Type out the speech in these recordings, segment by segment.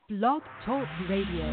Blog Talk Radio.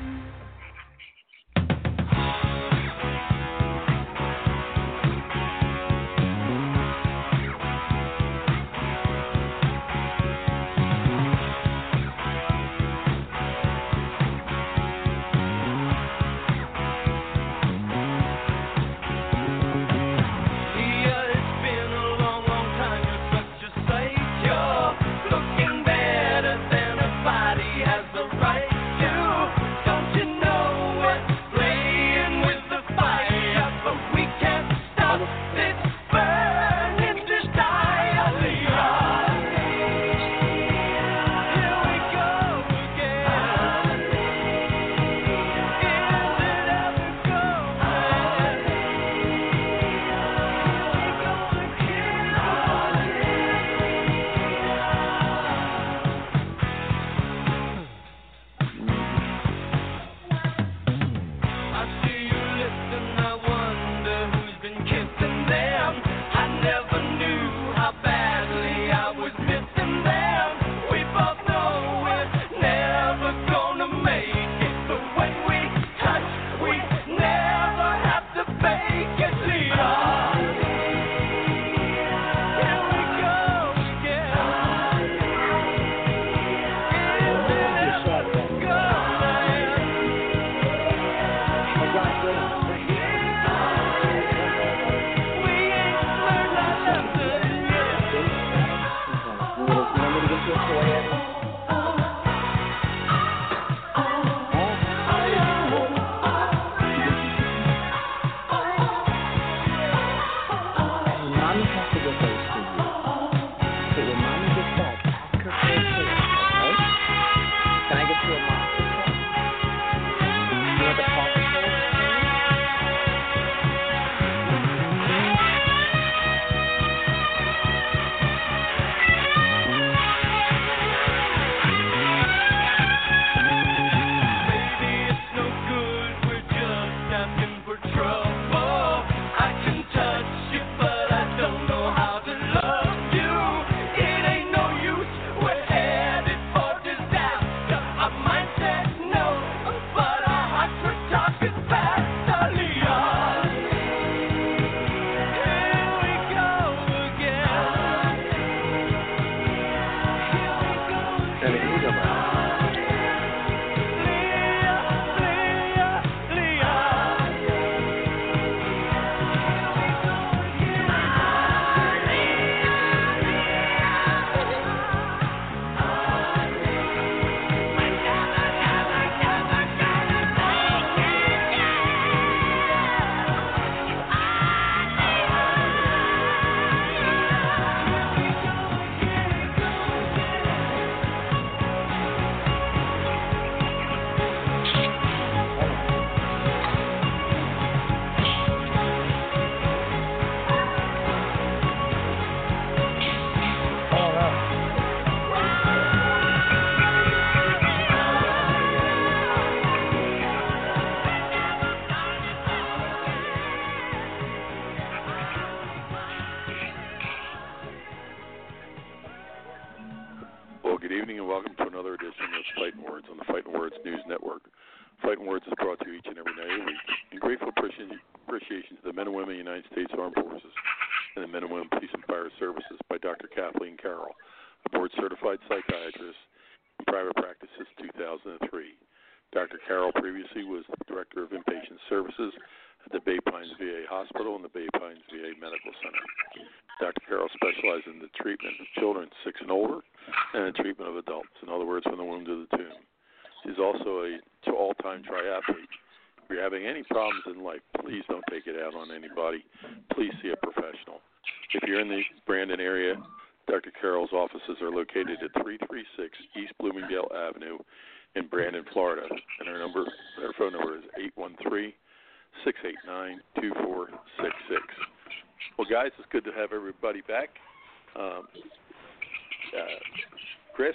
Chris,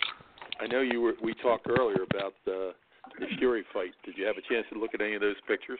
I know we talked earlier about the Fury fight. Did you have a chance to look at any of those pictures?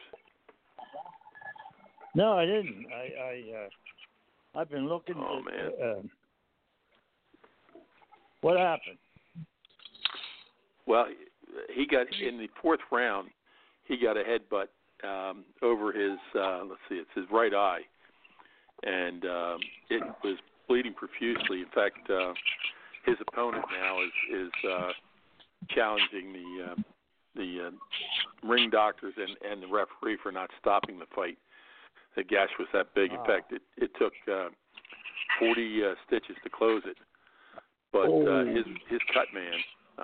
No, I didn't. I've been looking. Oh, man. What happened? Well, he got in the fourth round. He got a headbutt over his it's his right eye, and it was bleeding profusely. In fact, his opponent now is challenging the ring doctors and the referee for not stopping the fight. The gash was that big. In fact, it took 40 stitches to close it. But his cut man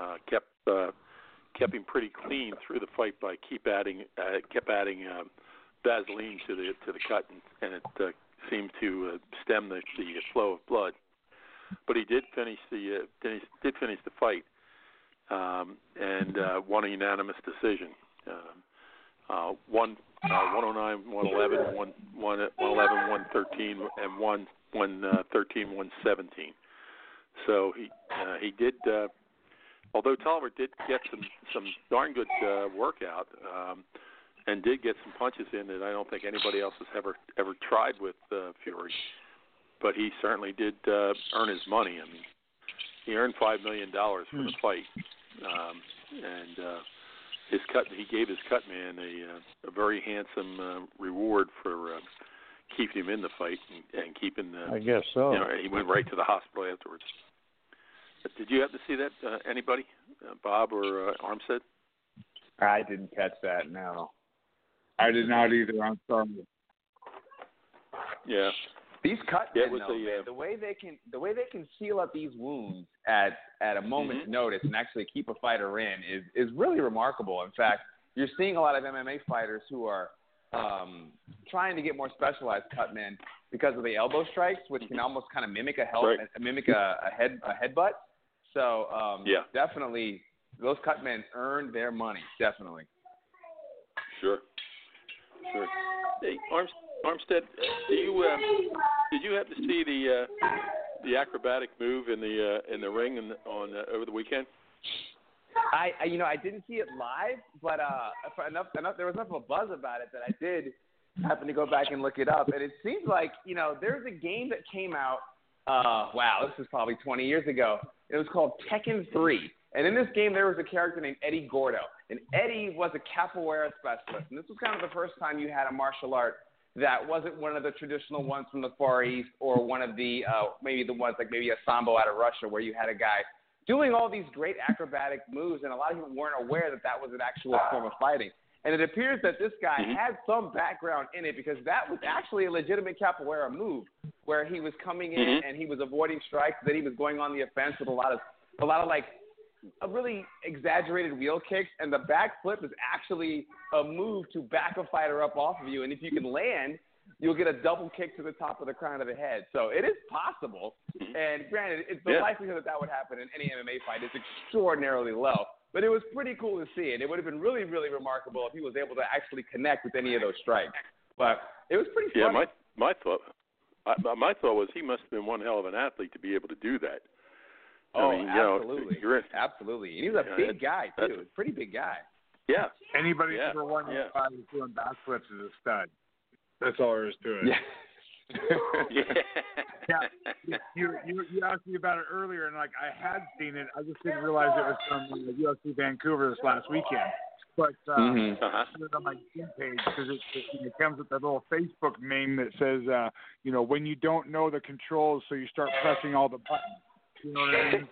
kept him pretty clean through the fight by kept adding Vaseline to the cut, and it seemed to stem the flow of blood. But he did finish the fight and won a unanimous decision. 109, 111, 111, 113, and 113, 117. So he did. Although Tolliver did get some darn good workout and did get some punches in that I don't think anybody else has ever tried with Fury. But he certainly did earn his money. I mean, he earned $5 million for the fight, and he gave his cut man a very handsome reward for keeping him in the fight and keeping the. I guess so. He went right to the hospital afterwards. Did you have to see that? Anybody, Bob or Armstead? I didn't catch that. No, I did not either. I'm sorry. Yeah. These cut men, the way they can seal up these wounds at a moment's notice and actually keep a fighter in is really remarkable. In fact, you're seeing a lot of MMA fighters who are trying to get more specialized cut men because of the elbow strikes, which can almost kind of mimic a headbutt. So definitely those cut men earned their money. Definitely. Sure. Hey, Armstead, did you have to see the acrobatic move in the ring over the weekend? I didn't see it live, but there was enough of a buzz about it that I did happen to go back and look it up. And it seems like there's a game that came out. This is probably 20 years ago. It was called Tekken 3. And in this game, there was a character named Eddie Gordo. And Eddie was a capoeira specialist. And this was kind of the first time you had a martial art that wasn't one of the traditional ones from the Far East or one of the maybe the ones like maybe a sambo out of Russia where you had a guy doing all these great acrobatic moves, and a lot of people weren't aware that was an actual form of fighting. And it appears that this guy had some background in it because that was actually a legitimate capoeira move where he was coming in and he was avoiding strikes, then he was going on the offense with a lot of like a really exaggerated wheel kicks, and the back flip is actually a move to back a fighter up off of you, and if you can land, you'll get a double kick to the top of the crown of the head. So it is possible, and granted, the likelihood that would happen in any MMA fight is extraordinarily low, but it was pretty cool to see it. It would have been really, really remarkable if he was able to actually connect with any of those strikes, but it was pretty funny. Yeah, my thought was he must have been one hell of an athlete to be able to do that. Absolutely. Absolutely. And he was a big guy, too. A pretty big guy. Yeah. Anybody who's ever won the fight doing backflips is a stud. That's all there is to it. Yeah. You asked me about it earlier, and I had seen it. I just didn't realize it was from UFC Vancouver this last weekend. But I put it on my team page because it comes with that little Facebook meme that says, when you don't know the controls, so you start pressing all the buttons. You know what I mean?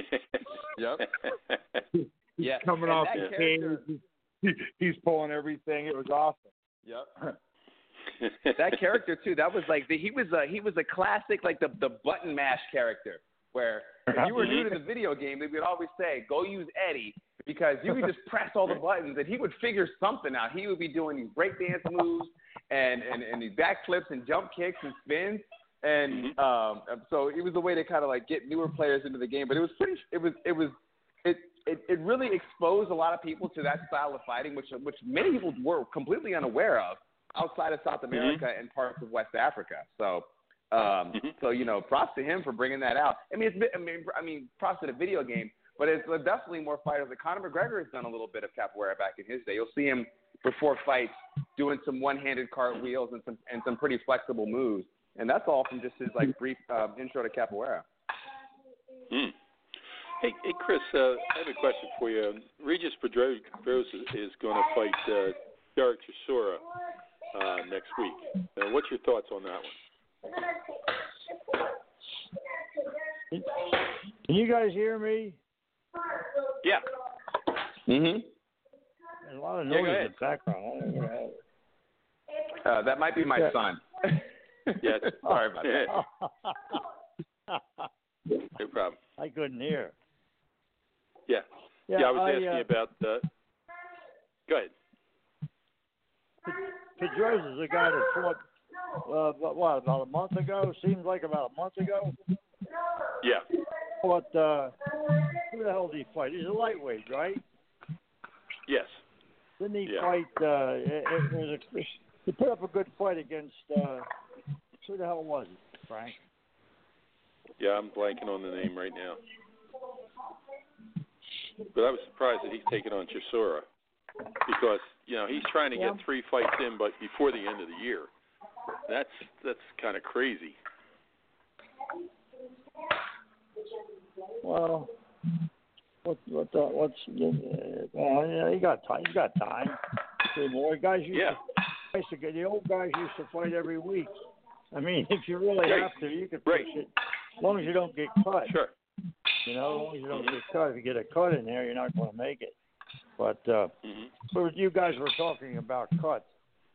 Yep. He's coming off the cage. He's pulling everything. It was awesome. Yep. That character too. That was like he was a classic, like the button mash character. Where if you were new to the video game, they would always say, "Go use Eddie," because you could just press all the buttons and he would figure something out. He would be doing these breakdance moves and these backflips and jump kicks and spins. And so it was a way to kind of like get newer players into the game, but it really exposed a lot of people to that style of fighting, which many people were completely unaware of outside of South America and parts of West Africa. So props to him for bringing that out. I mean, props to the video game, but it's definitely more fighters. Like Conor McGregor has done a little bit of capoeira back in his day. You'll see him before fights doing some one-handed cartwheels and some pretty flexible moves. And that's all from just his brief intro to capoeira. Hey, Chris, I have a question for you. Regis Pedrosa is going to fight Derek Chisora next week. What's your thoughts on that one? Can you guys hear me? Yeah. Mm-hmm. There's a lot of noise in the background. That might be my son. Yeah. Sorry about that. No problem. I couldn't hear. Yeah. I was asking about. Go ahead. Pedrosa's the guy that fought. About a month ago? Seems like about a month ago. Yeah. But who the hell did he fight? He's a lightweight, right? Yes. Didn't he fight? He put up a good fight against. Who the hell was it, Frank? Yeah, I'm blanking on the name right now. But I was surprised that he's taking on Chisora because he's trying to get 3 fights in, but before the end of the year. That's kind of crazy. Well, he got time. He's got time. The old guys used to fight every week. I mean, if you really have to, you can push it. As long as you don't get cut. Sure. As long as you don't get cut. If you get a cut in there, you're not going to make it. But you guys were talking about cuts.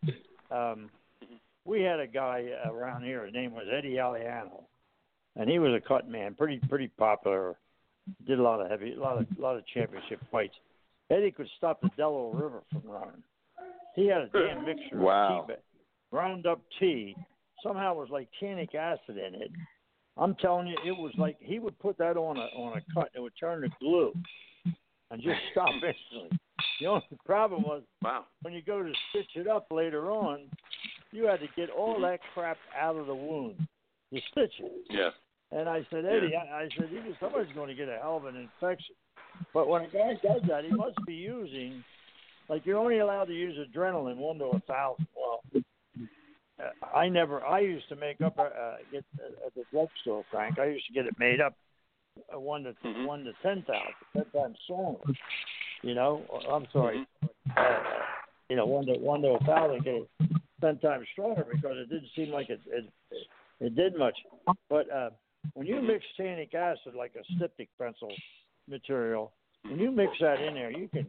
We had a guy around here. His name was Eddie Aliano, and he was a cut man, pretty popular. Did a lot of championship fights. Eddie could stop the Delaware River from running. He had a damn mixture of tea, ground up tea. Somehow it was like tannic acid in it. I'm telling you, it was like he would put that on a cut and it would turn to glue and just stop instantly. The only problem was when you go to stitch it up later on, you had to get all that crap out of the wound to stitch it. Yeah. And I said, Eddie, somebody's going to get a hell of an infection. But when a guy does that, he must be using, you're only allowed to use adrenaline 1 to 1,000. Well, I used to make up get at the drugstore, Frank. I used to get it made up 1 to 10,000, 10 times stronger. I'm sorry. 1 to 1,000, get it 10 times stronger because it didn't seem like it did much. But when you mix tannic acid like a styptic pencil material, when you mix that in there, you can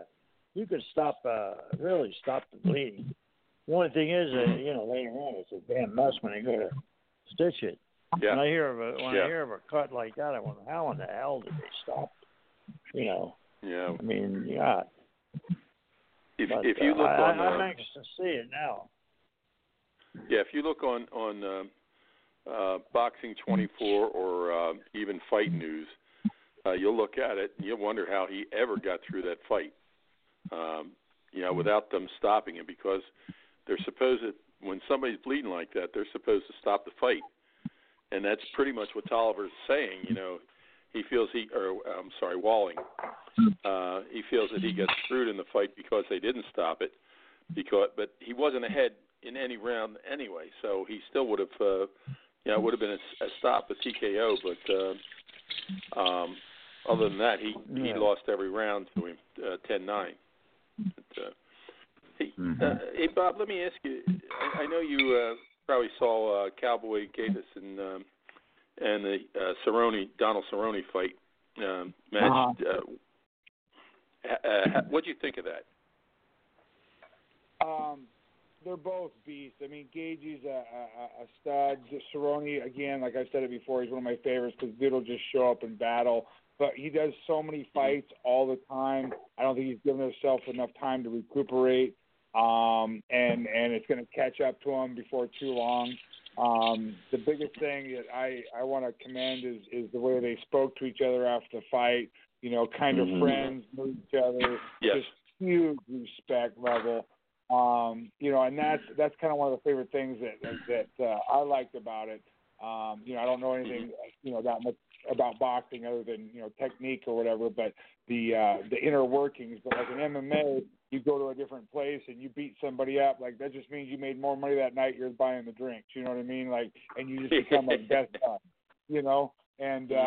really stop the bleeding. The only thing is, later on, it's a damn mess when they go to stitch it. Yeah. When I hear of a cut like that, I wonder how in the hell did they stop it? Yeah. I mean, yeah. If you look on, I'm anxious to see it now. Yeah, if you look on Boxing 24 or even Fight News, you'll look at it and you'll wonder how he ever got through that fight. Without them stopping it, because they're supposed to, when somebody's bleeding like that, they're supposed to stop the fight. And that's pretty much what Tolliver's saying. He feels Walling. He feels that he got screwed in the fight because they didn't stop it. But he wasn't ahead in any round anyway, so he still would have, would have been a stop, a TKO. But other than that, he lost every round to him, 10-9. Hey, Bob, let me ask you. I know you probably saw Cowboy Gatus and the Donald Cerrone fight match. What'd you think of that? They're both beasts. I mean, Gaethje's a stud. Cerrone, again, like I said it before, he's one of my favorites because dude will just show up and battle. But he does so many fights all the time. I don't think he's given himself enough time to recuperate. And it's going to catch up to him before too long. The biggest thing that I want to commend is the way they spoke to each other after the fight. Kind of friends, knew each other, just huge respect level. And that's kind of one of the favorite things that I liked about it. I don't know anything, that much about boxing other than, technique or whatever, but the inner workings. But like in MMA, you go to a different place and you beat somebody up. Like that just means you made more money that night. You're buying the drinks. You know what I mean? And you just become like best buddies. And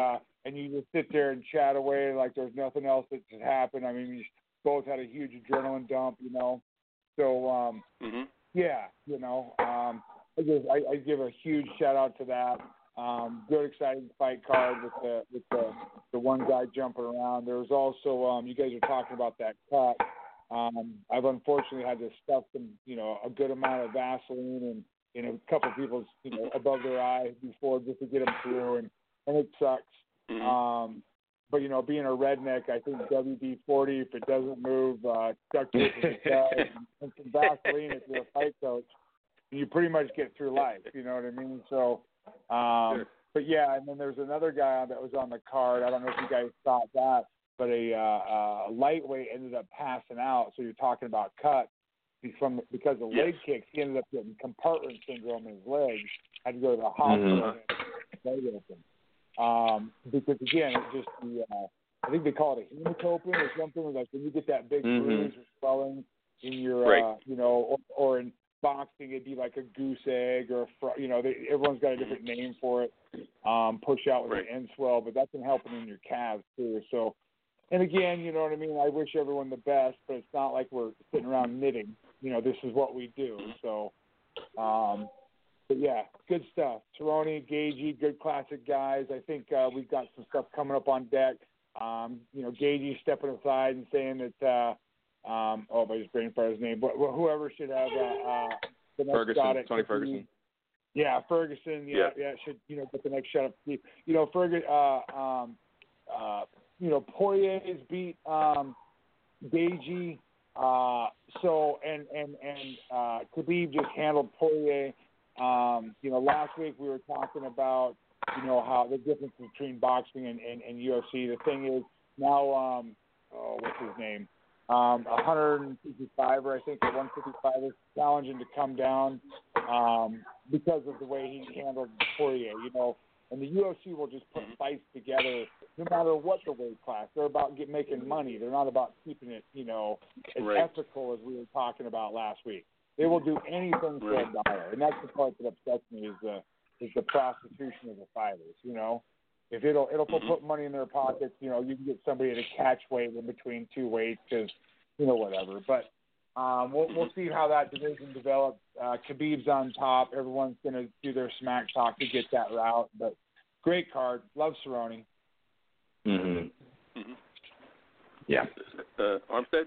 and you just sit there and chat away like there's nothing else that should happen. I mean, we both had a huge adrenaline dump, you know. So, yeah, you know, I give a huge shout out to that. Good, exciting fight card with the one guy jumping around. There was also, you guys are talking about that cut. I've unfortunately had to stuff some, you know, a good amount of Vaseline and, you know, a couple of people's, you know, above their eye before just to get them through, and it sucks. But, you know, being a redneck, I think WD-40, if it doesn't move, duct tape if it does, and some Vaseline if you're a fight coach, you pretty much get through life, you know what I mean? So, but yeah, and then there's another guy that was on the card. I don't know if you guys thought that, but a lightweight ended up passing out. So you're talking about cuts. Because of leg kicks, he ended up getting compartment syndrome in his legs. Had to go to the hospital and leg open. Because again, it just I think they call it a hematopin or something. Like when you get that big bruise or swelling in your, you know, or in boxing, it'd be like a goose egg or you know, everyone's got a different name for it. Push out with an end swell, but that's been helping in your calves too. So, and again, you know what I mean. I wish everyone the best, but it's not like we're sitting around knitting. You know, this is what we do. So, but yeah, good stuff. Cerrone, Gaethje, good classic guys. I think we've got some stuff coming up on deck. You know, Gaethje stepping aside and saying that, I just brain fire his name, but whoever should have the next Ferguson, shot at Tony Ferguson. Yeah, Ferguson. Yeah, should, you know, get the next shot up. You know, you know, Poirier's beat Gaethje. So Khabib just handled Poirier. You know, last week we were talking about, you know, how the difference between boxing and UFC. The thing is now, what's his name? 155, or I think, or 155 is challenging to come down because of the way he handled Poirier. You know, and the UFC will just put fights together no matter what the weight class. They're about making money. They're not about keeping it, you know, as ethical as we were talking about last week. They will do anything for $1, and that's the part that upsets me is the prostitution of the fighters. You know, if it'll put money in their pockets, you know, you can get somebody to catch weight in between two weights because, you know, whatever. But we'll see how that division develops. Khabib's on top. Everyone's going to do their smack talk to get that route. But great card. Love Cerrone. Yeah. Armstead?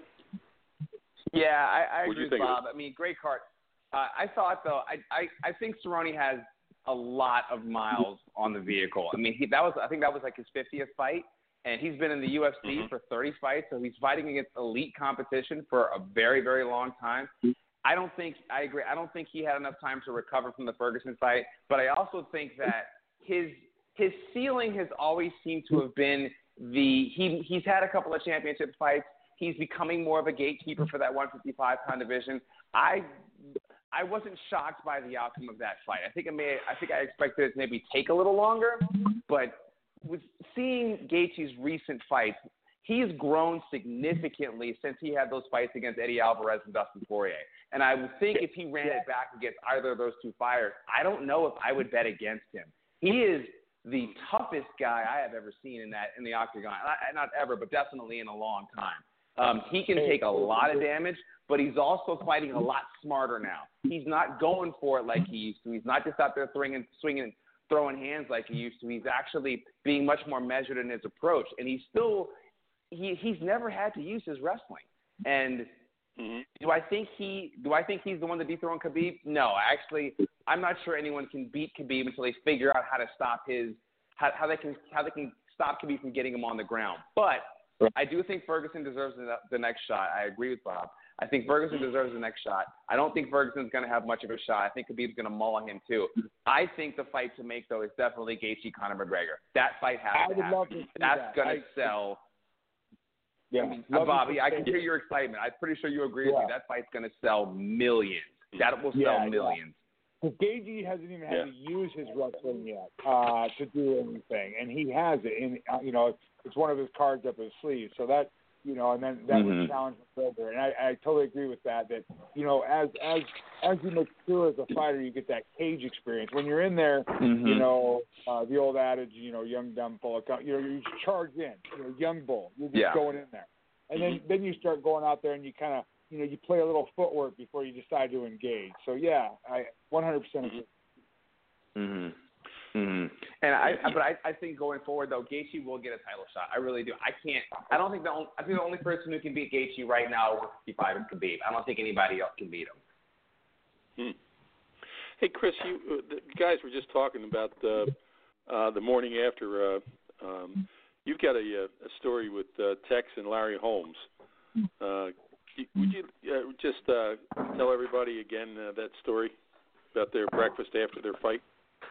Yeah, I What'd agree you with think Bob. I mean, great card. I thought, though, I think Cerrone has a lot of miles on the vehicle. I mean, I think that was like his 50th fight, and he's been in the UFC for 30 fights, so he's fighting against elite competition for a very, very long time. I agree. I don't think he had enough time to recover from the Ferguson fight, but I also think that his ceiling has always seemed to have been he's had a couple of championship fights. He's becoming more of a gatekeeper for that 155-pound division. I wasn't shocked by the outcome of that fight. I think I expected it to maybe take a little longer, but with seeing Gaethje's recent fights, he's grown significantly since he had those fights against Eddie Alvarez and Dustin Poirier. And I would think if he ran it back against either of those two fighters, I don't know if I would bet against him. He is the toughest guy I have ever seen in the octagon. Not ever, but definitely in a long time. He can take a lot of damage, but he's also fighting a lot smarter now. He's not going for it like he used to. He's not just out there swinging and throwing hands like he used to. He's actually being much more measured in his approach, and he's never had to use his wrestling. And do I think he's the one to dethrone Khabib? No, actually, I'm not sure anyone can beat Khabib until they figure out how to stop how they can stop Khabib from getting him on the ground. But I do think Ferguson deserves the next shot. I agree with Bob. I think Ferguson deserves the next shot. I don't think Ferguson's going to have much of a shot. I think Khabib's going to maul him too. I think the fight to make, though, is definitely Gaethje Conor McGregor. That fight has to happen. That's going to sell. Yeah, I mean, Bobby, I can hear your excitement. I'm pretty sure you agree with me. That fight's going to sell millions. That will sell millions. Because Gaethje hasn't even had to use his wrestling yet to do anything, and he has it. And you know, it's one of his cards up his sleeve. So and then that would challenge the builder. And I totally agree with that. That as you mature as a fighter, you get that cage experience. When you're in there, the old adage, young, dumb, full of, you just charge in, young bull. You're just going in there, and then you start going out there and you kind of, you play a little footwork before you decide to engage. So I 100% agree. And I think going forward though, Gaethje will get a title shot. I really do. I think the only person who can beat Gaethje right now at 155 is Khabib. I don't think anybody else can beat him. Hey Chris, the guys were just talking about the morning after. You've got a story with Tex and Larry Holmes. Would you just tell everybody again that story about their breakfast after their fight?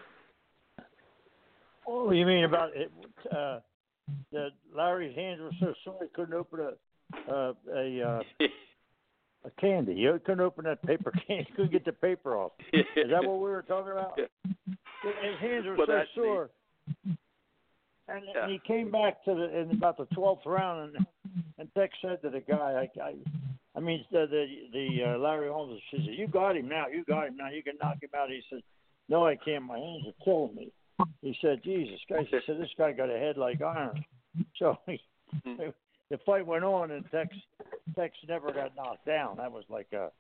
Oh, you mean about it? That Larry's hands were so sore he couldn't open a candy. He couldn't open that paper candy. He couldn't get the paper off. Is that what we were talking about? Yeah. His hands were so sore. And he came back in about the 12th round, and Tex said to the guy, the Larry Holmes, she said, "You got him now. You got him now. You can knock him out." He said, "No, I can't. My hands are killing me." He said, "Jesus Christ!" He said, "This guy got a head like iron." So the fight went on, and Tex never got knocked down. That was like that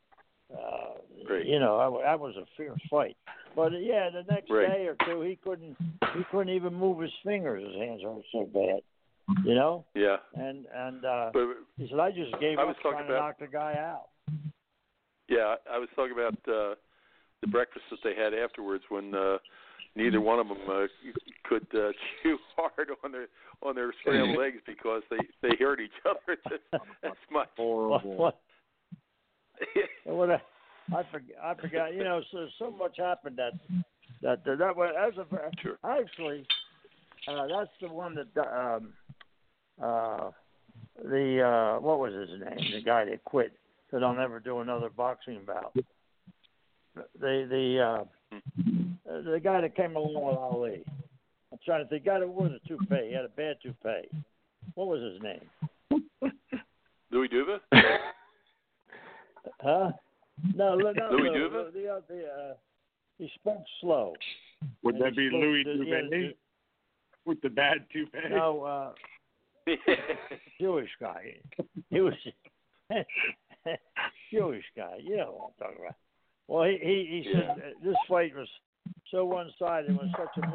was a fierce fight. But the next day or two, he couldn't even move his fingers. His hands hurt so bad, Yeah. And he said, "I just gave up trying to knock the guy out." Yeah, I was talking about the breakfast that they had afterwards when neither one of them could chew hard on their scrambled eggs because they hurt each other as much. Horrible. I forgot. So much happened that was sure. Actually, that's the one that what was his name? The guy that quit said, "I'll never do another boxing bout." The guy that came along with Ali. I'm trying to think. The guy that wore the toupee. He had a bad toupee. What was his name? Louis Duva? Huh? No, Louis Duva? He spoke slow. Would that be Louis Duva with the bad toupee? No, Jewish guy. He was Jewish guy. You know what I'm talking about. Well, he said this fight was so one-sided. It was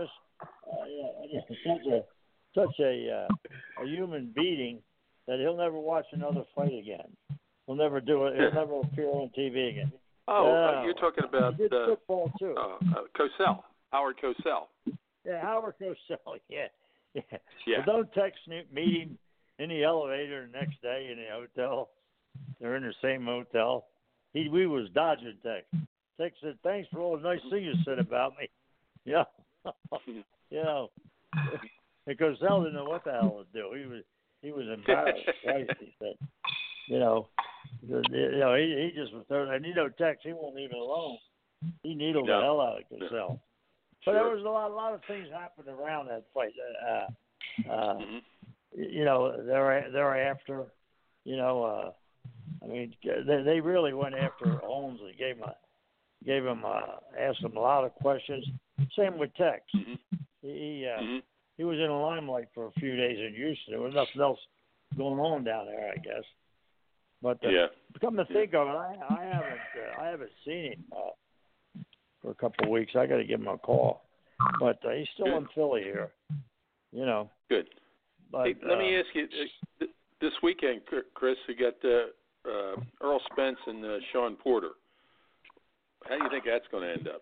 such a human beating that he'll never watch another fight again. He'll never do it. He'll never appear on TV again. Oh, you're talking about he did football too. Cosell, Howard Cosell. Yeah, Howard Cosell. Yeah. Yeah. Well, don't text meet him in the elevator the next day in the hotel. They're in the same hotel. We was dodging Tex. Tex said, "Thanks for all the nice things you said about me." Yeah. And Cosell didn't know what the hell to do. He was embarrassed. Christ, he said. He just was there. And Tex, he won't leave it alone. He needled the hell out of Cosell. But there was a lot of things happened around that fight. Thereafter, they really went after Holmes and gave him asked him a lot of questions. Same with Tex. He was in the limelight for a few days in Houston. There was nothing else going on down there, I guess. But come to think of it, I haven't seen him for a couple of weeks. I got to give him a call, but he's still in Philly here. Good. But, hey, let me ask you, this weekend, Chris, you got Earl Spence and Sean Porter. How do you think that's going to end up?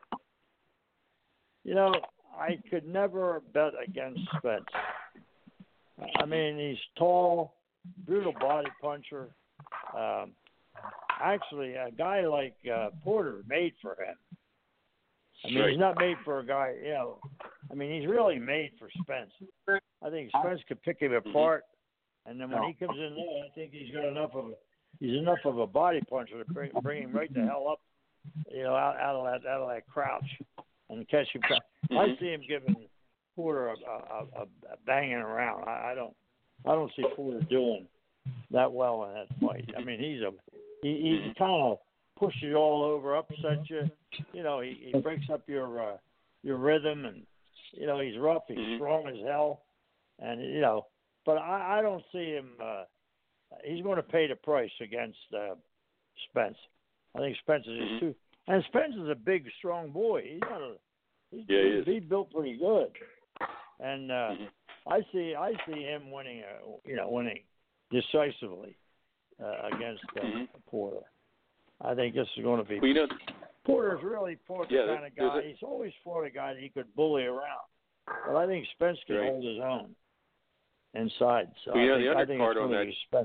I could never bet against Spence. I mean, he's tall, brutal body puncher. Actually, a guy like Porter made for him. I mean, he's not made for a guy, he's really made for Spence. I think Spence could pick him apart, and then when he comes in there, I think he's enough of a body puncher to bring him right the hell up, out of that crouch and catch him. I see him giving Porter a banging around. I don't see Porter doing that well in that fight. I mean, he kind of pushes you all over, upsets you. You know, he breaks up your rhythm, and you know he's rough. He's strong as hell, and you know. But I don't see him. He's going to pay the price against Spence. I think Spence is too. And Spence is a big, strong boy. He's not a. He's built pretty good, and I see him winning. Winning decisively against Porter. I think this is going to be. Well, Porter's really fought the kind of guy. He's always fought a guy that he could bully around, but I think Spence can hold his own inside. So I think it's going to be Spence.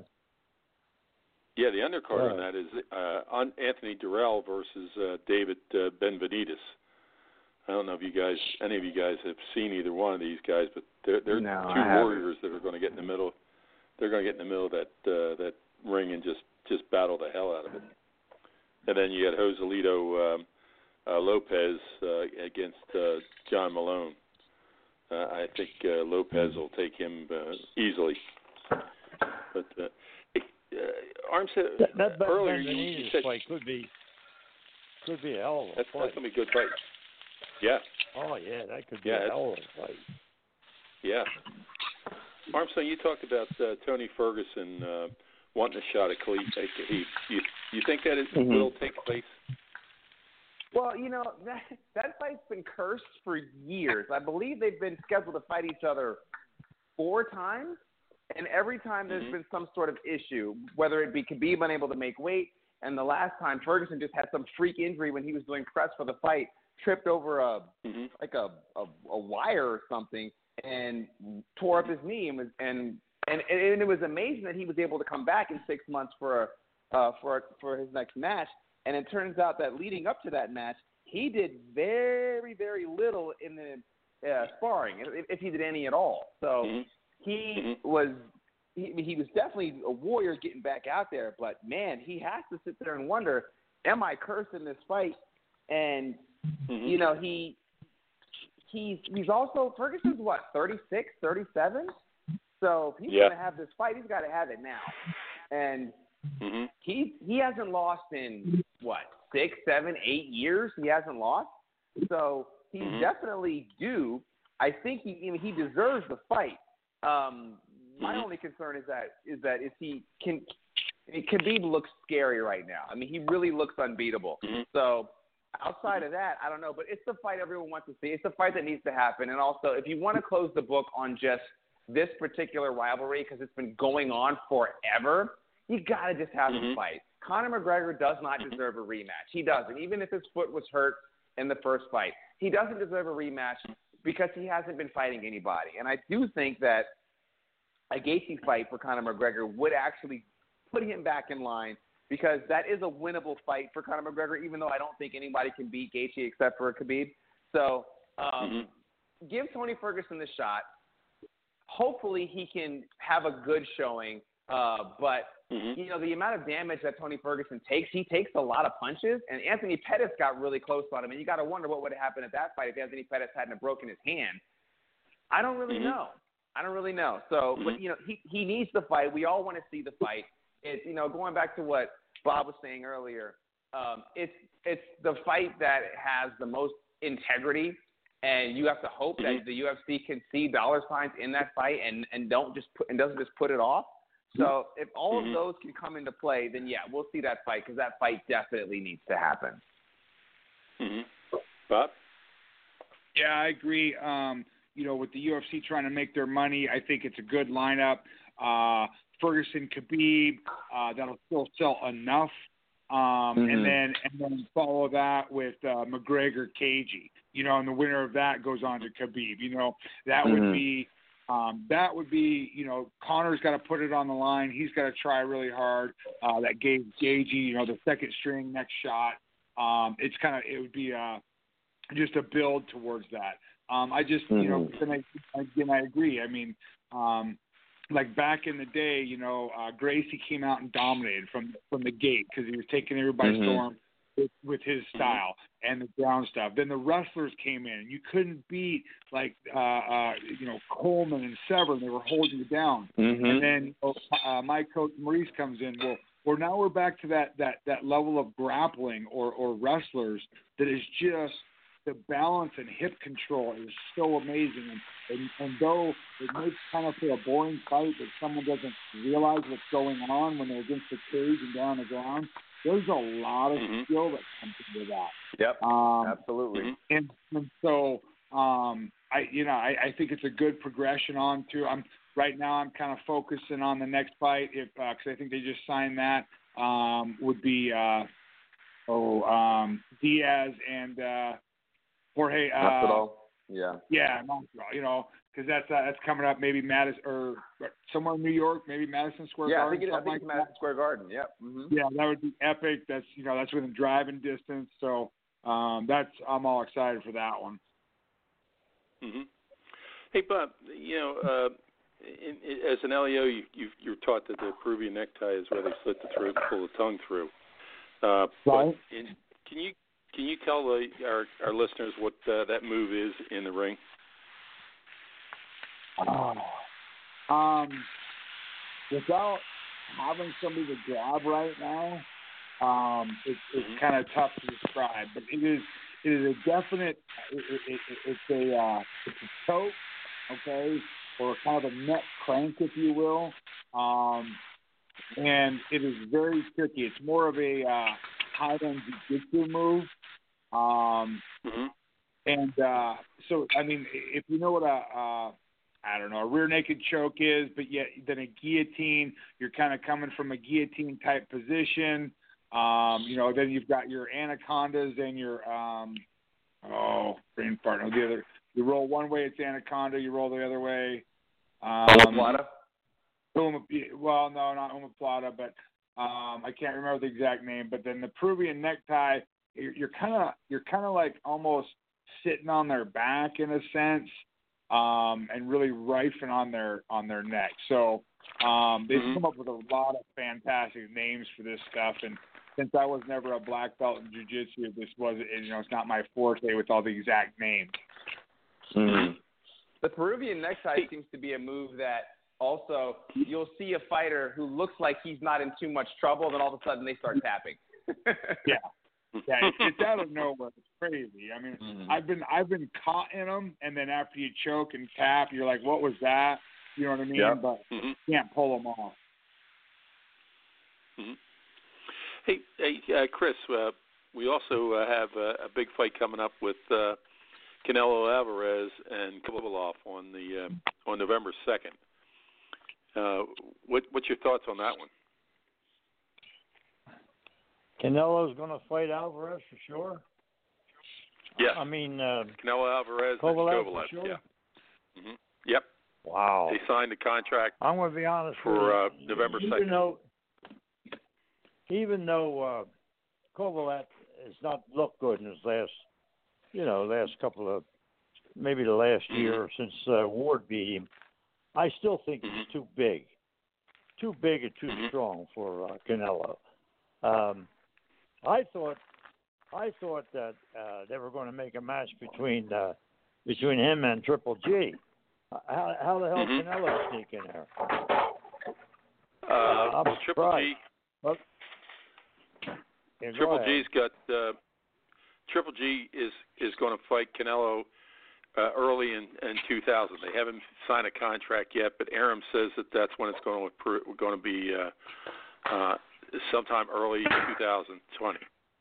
Yeah, the undercard on that is Anthony Durrell versus David Benavidez. I don't know if any of you guys have seen either one of these guys, but they're two warriors that are going to get in the middle. They're going to get in the middle of that ring and just battle the hell out of it. And then you got Joselito Lopez against John Malone. I think Lopez will take him easily. But Arm said earlier you said fight could be a hell of a fight. That's going to be a good fight. Yeah. Oh yeah, that could be a hell of a fight. Yeah. Armstrong, you talked about Tony Ferguson wanting a shot at Khabib. You think that will take place? Well, you know, that fight's been cursed for years. I believe they've been scheduled to fight each other 4 times, and every time there's been some sort of issue, whether it be Khabib unable to make weight, and the last time Ferguson just had some freak injury when he was doing press for the fight, tripped over a wire or something, and tore up his knee, and it was amazing that he was able to come back in 6 months for his next match. And it turns out that leading up to that match, he did very, very little in the sparring, if he did any at all. So he was definitely a warrior getting back out there. But man, he has to sit there and wonder, am I cursed in this fight? And you know, he's also, Ferguson's what, 36, 37? So if he's going to have this fight, he's got to have it now. And he hasn't lost in, what, 6, 7, 8 years? He hasn't lost. So he's definitely due. I think he deserves the fight. My only concern is that Khabib looks scary right now. I mean, he really looks unbeatable. So outside of that, I don't know. But it's the fight everyone wants to see. It's the fight that needs to happen. And also, if you want to close the book on just this particular rivalry, because it's been going on forever, you got to just have him fight. Conor McGregor does not deserve a rematch. He doesn't. Even if his foot was hurt in the first fight, he doesn't deserve a rematch because he hasn't been fighting anybody. And I do think that a Gaethje fight for Conor McGregor would actually put him back in line, because that is a winnable fight for Conor McGregor, even though I don't think anybody can beat Gaethje except for Khabib. So give Tony Ferguson the shot. Hopefully he can have a good showing. But, you know, the amount of damage that Tony Ferguson takes, he takes a lot of punches. And Anthony Pettis got really close on him. And you got to wonder what would have happened at that fight if Anthony Pettis hadn't broken his hand. I don't really know. So, but, you know, he needs the fight. We all want to see the fight. It's, you know, going back to what Bob was saying earlier, it's the fight that has the most integrity. And you have to hope that the UFC can see dollar signs in that fight and doesn't just put it off. So if all of those can come into play, then yeah, we'll see that fight, because that fight definitely needs to happen. Bob? Yeah, I agree. You know, with the UFC trying to make their money, I think it's a good lineup. Ferguson, Khabib, that'll still sell enough. And then follow that with McGregor, Cagey. You know, and the winner of that goes on to Khabib. You know, that would be, you know, Conor's got to put it on the line. He's got to try really hard. That gave Gaethje, you know, the second string next shot. It would be just a build towards that. I just, you know, I agree. I mean, like back in the day, you know, Gracie came out and dominated from the gate because he was taking everybody by storm. with his style and the ground stuff. Then the wrestlers came in, and you couldn't beat like Coleman and Severn. They were holding you down. And then my coach Maurice comes in. Well, now we're back to that level of grappling or wrestlers that is just the balance and hip control is so amazing. And though it makes kind of for a boring fight that someone doesn't realize what's going on when they're against the cage and down on the ground, there's a lot of skill that comes into that. Yep, absolutely. And so I think it's a good progression on to. Right now I'm kind of focusing on the next fight because I think they just signed that. Would be Diaz and Jorge. Masvidal. Yeah, Masvidal. Because that's coming up. Maybe Madison or somewhere in New York. Maybe Madison Square Garden. I think it's Madison Square Garden. Yep. Yeah, that would be epic. That's that's within driving distance. So I'm all excited for that one. Hey, Bob. As an LEO, you're taught that the Peruvian necktie is where they slit the throat and pull the tongue through. Right. Can you tell our listeners what that move is in the ring? Without having somebody to grab right now, it's kind of tough to describe. But it is a definite. It's a choke, okay, or kind of a neck crank, if you will. And it is very tricky. It's more of a high-end jiu-jitsu move. And so, I mean, if you know what a rear naked choke is, but yet then a guillotine, you're kind of coming from a guillotine type position. Then you've got your anacondas and your brain fart. No, the other. You roll one way, it's anaconda. You roll the other way. Omoplata? Well, no, not omoplata, but I can't remember the exact name. But then the Peruvian necktie, you're kind of like almost sitting on their back in a sense, and really rifling on their neck. So they've come up with a lot of fantastic names for this stuff. And since I was never a black belt in jiu-jitsu, it's not my forte with all the exact names. The Peruvian necktie seems to be a move that also you'll see a fighter who looks like he's not in too much trouble, then all of a sudden they start tapping. Yeah, it's out of nowhere. It's crazy. I mean, I've been caught in them, and then after you choke and tap, you're like, "What was that?" You know what I mean? Yep. But you can't pull them off. Hey, Chris. We also have a big fight coming up with Canelo Alvarez and Kovalev on November 2nd. What's your thoughts on that one? Canelo's going to fight Alvarez for sure. Yeah. I mean, Canelo Alvarez Kovalev and Kovalev. for sure? Yeah. Yep. Wow. They signed a contract. I'm going to be honest for with you. November 2nd. Even though Kovalev has not looked good in his last couple of, maybe the last year since Ward beat him, I still think he's too big and too strong for Canelo. I thought that they were going to make a match between him and Triple G. How the hell Canelo sneak in there? I'm surprised. Triple G's got Triple G is going to fight Canelo early in 2000. They haven't signed a contract yet, but Arum says that's when it's going to be sometime early 2020.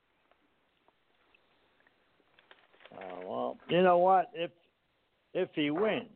Well, you know what? If he wins,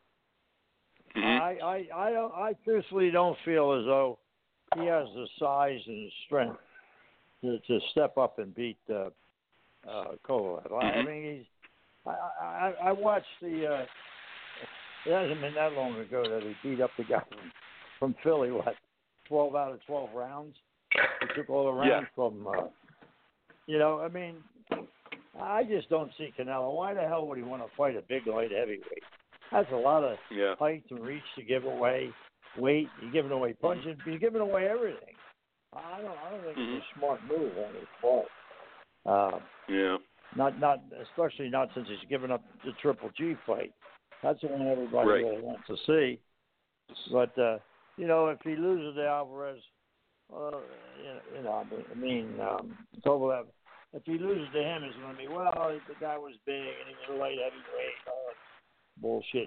I personally don't feel as though he has the size and the strength to step up and beat Kovalev. I mean, I watched it hasn't been that long ago that he beat up the guy from Philly. 12 out of 12 rounds. He took all the rounds from. I mean, I just don't see Canelo. Why the hell would he want to fight a big light heavyweight? That's a lot of height and reach to give away. Weight, you're giving away punches, you're giving away everything. I don't think it's a smart move on his part. Yeah. Not especially not since he's given up the Triple G fight. That's the one everybody really wants to see. But if he loses to Alvarez, Kovalev, if he loses to him, it's going to be the guy was big and he was a light heavyweight. Bullshit,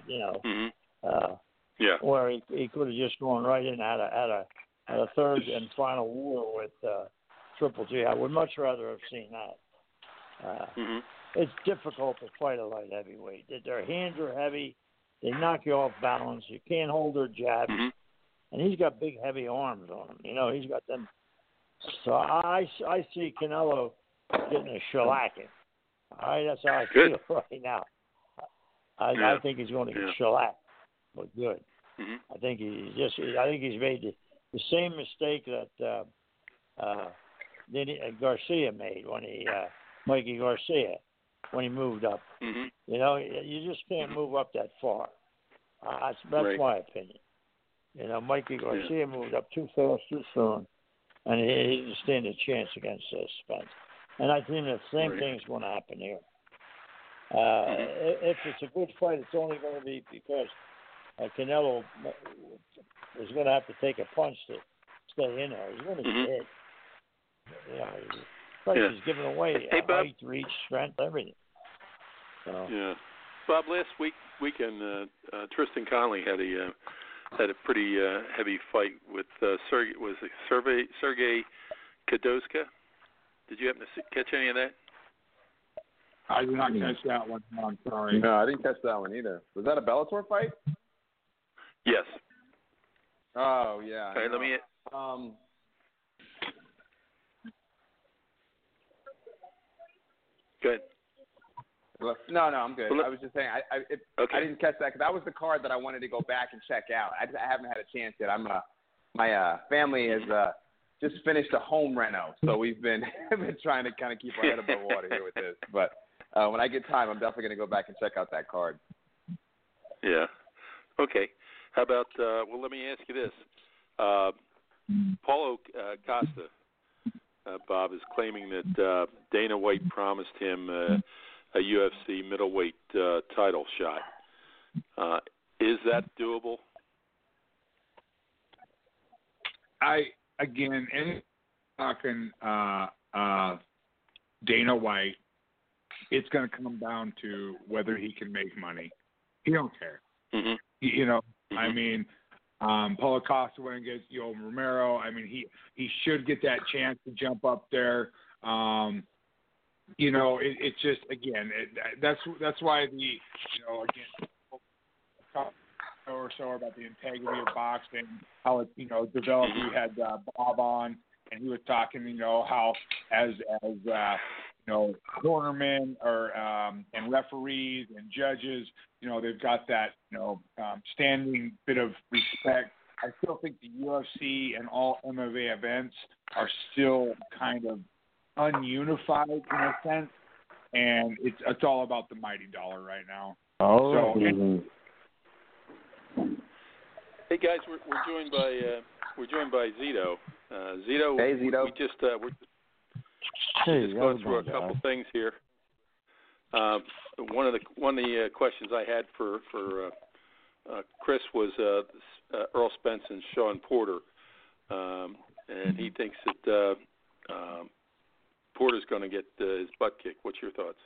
Where he could have just gone right in at a third and final war with Triple G. I would much rather have seen that. It's difficult to fight a light heavyweight. Their hands are heavy. They knock you off balance. You can't hold their jabs. And he's got big, heavy arms on him. He's got them. So I see Canelo getting a shellacking. All right, that's how I feel right now. I think he's going to get shellacked, but good. I think he's made the same mistake that Garcia made when Mikey Garcia, when he moved up. You just can't move up that far. That's my opinion. Mikey Garcia moved up too fast, too soon, and he didn't stand a chance against Spence. And I think the same thing is going to happen here. If it's a good fight, it's only going to be because Canelo is going to have to take a punch to stay in there. He's going to get hit. He's giving away height, reach, strength, everything. So. Yeah, Bob. Last weekend, Tristan Connolly had a pretty heavy fight with Sergey Kadoska. Did you happen to catch any of that? I did not catch that one. No, I'm sorry. No, I didn't catch that one either. Was that a Bellator fight? Yes. Oh yeah. Okay, let me. Good. No, I'm good. I was just saying I didn't catch that because that was the card that I wanted to go back and check out. I haven't had a chance yet. My family has just finished a home reno, so we've been trying to kind of keep our head above water here with this. But when I get time, I'm definitely going to go back and check out that card. Yeah. Okay. How about let me ask you this. Paulo Costa, Bob, is claiming that Dana White promised him a UFC middleweight title shot. Is that doable? Talking Dana White, it's going to come down to whether he can make money. He don't care. I mean, Paulo Costa went against Yoel Romero. I mean, he should get that chance to jump up there. It's just that's why or so about the integrity of boxing, how it developed. We had Bob on, and he was talking how as cornermen or and referees and judges, they've got that standing bit of respect. I still think the UFC and all MMA events are still kind of ununified in a sense, and it's all about the mighty dollar right now. Hey guys, we're joined by Zito. Zito. Hey Zito. We just going through a couple things here. One of the questions I had for Chris was Earl Spence and Sean Porter, and he thinks that Porter's going to get his butt kicked. What's your thoughts?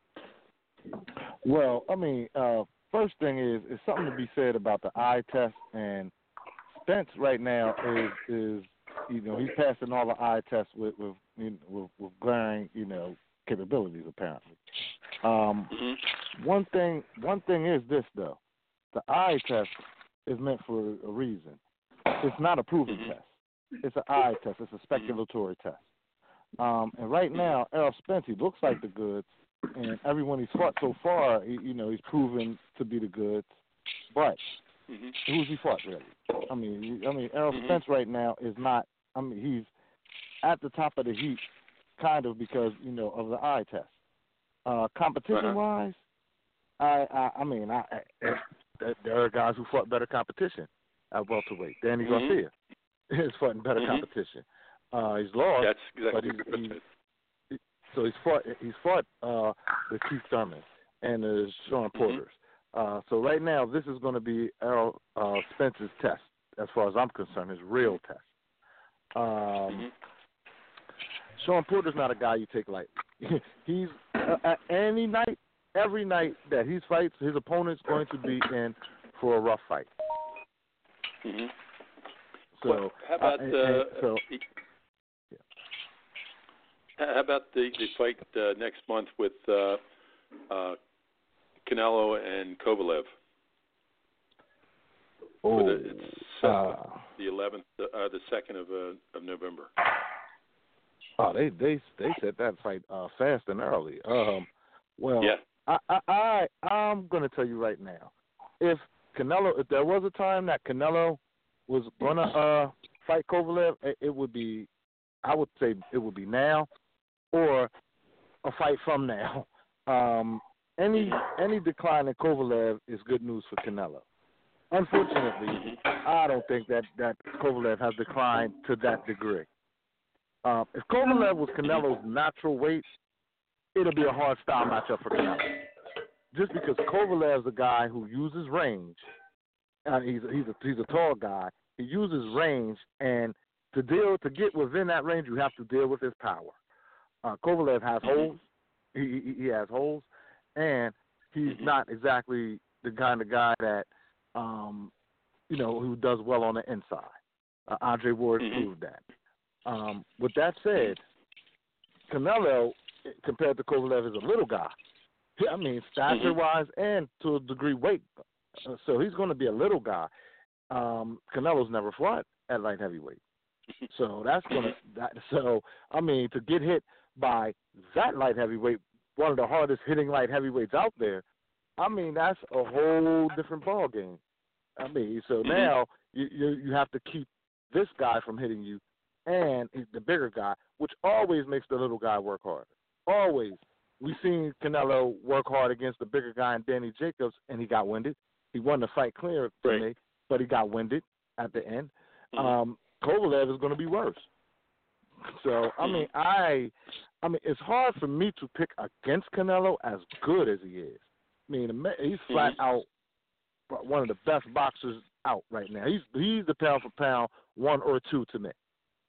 Well, I mean, first thing is something to be said about the eye test, and Spence right now is he's passing all the eye tests with glaring capabilities apparently. One thing is this though, the eye test is meant for a reason. It's not a proven test. It's an eye test. It's a speculatory test. And right now, Errol Spence, he looks like the goods, and everyone he's fought so far, he's proven to be the goods. But who's he fought really? I mean, Errol Spence right now is not. I mean, he's at the top of the heap, kind of because of the eye test. Competition-wise, there are guys who fought better competition at welterweight. Danny Garcia is fighting better competition. He's lost. That's exactly So he's fought the Keith Thurman and the Sean Porters. So right now, this is going to be Errol Spence's test, as far as I'm concerned, his real test. Sean Porter's not a guy you take lightly. He's at any night, every night that he fights, his opponent's going to be in for a rough fight. So well, how about how about the fight next month with Canelo and Kovalev? Oh, it's the 11th, the 2nd of November. Oh, they set that fight fast and early. Well, yeah. I'm going to tell you right now, if there was a time that Canelo was going to fight Kovalev, it would be, I would say it would be now, or a fight from now. Any decline in Kovalev is good news for Canelo. Unfortunately, I don't think that Kovalev has declined to that degree. If Kovalev was Canelo's natural weight, it'll be a hard style matchup for Canelo. Just because Kovalev's a guy who uses range, he's a tall guy. He uses range, and to get within that range, you have to deal with his power. Kovalev has holes. He has holes, and he's not exactly the kind of guy that who does well on the inside. Andre Ward proved that. With that said, Canelo, compared to Kovalev, is a little guy. I mean, stature-wise and to a degree weight. So he's going to be a little guy. Canelo's never fought at light heavyweight. So that's going to – so, I mean, to get hit by that light heavyweight, one of the hardest hitting light heavyweights out there, I mean, that's a whole different ball game. I mean, so now you have to keep this guy from hitting you, and he's the bigger guy, which always makes the little guy work harder. Always. We've seen Canelo work hard against the bigger guy in Danny Jacobs, and he got winded. He won the fight clear for me, but he got winded at the end. Kovalev is going to be worse. So, I mean, it's hard for me to pick against Canelo as good as he is. I mean, he's flat out one of the best boxers out right now. He's the pound for pound 1 or 2 to me.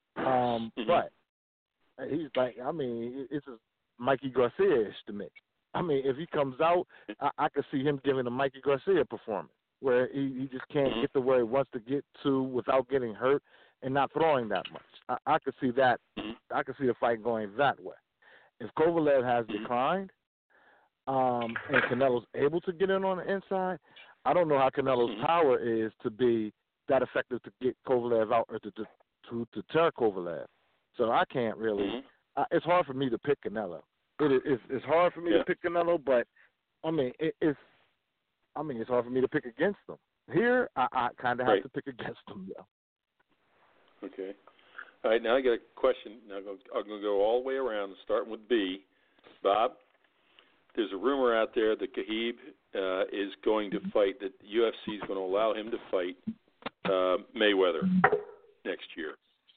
But he's like, I mean, it's just Mikey Garcia-ish to me. I mean, if he comes out, I could see him giving a Mikey Garcia performance where he just can't get to where he wants to get to without getting hurt and not throwing that much. I could see that. I could see the fight going that way. If Kovalev has declined and Canelo's able to get in on the inside, I don't know how Canelo's power is to be that effective to get Kovalev out or to tear Kovalev. So I can't really. It's hard for me to pick Canelo. It's hard for me to pick Canelo, but I mean it's hard for me to pick against them. Here I kind of have to pick against them, though. Okay. All right. Now I got a question. Now I'm going to go all the way around, starting with B. Bob, there's a rumor out there that Khabib is going to fight. That the UFC is going to allow him to fight Mayweather next year.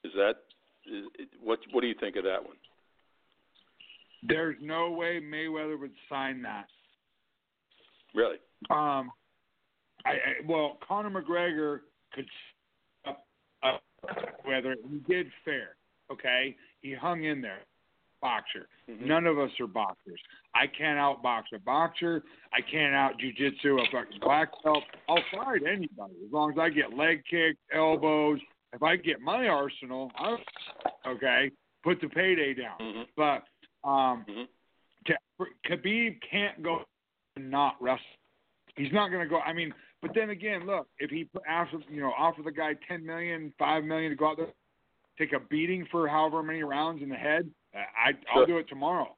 What do you think of that one? There's no way Mayweather would sign that. Really? Well, Conor McGregor could whether he did fair. Okay, he hung in there. Boxer. None of us are boxers. I can't outbox a boxer. I can't out jiu-jitsu a fucking black belt. I'll fight anybody as long as I get leg kicks, elbows. If I get my arsenal, put the payday down. But Khabib can't go and not wrestle. He's not going to go. I mean, but then again, look, if he offer the guy $10 million, $5 million to go out there, take a beating for however many rounds in the head, I'll do it tomorrow.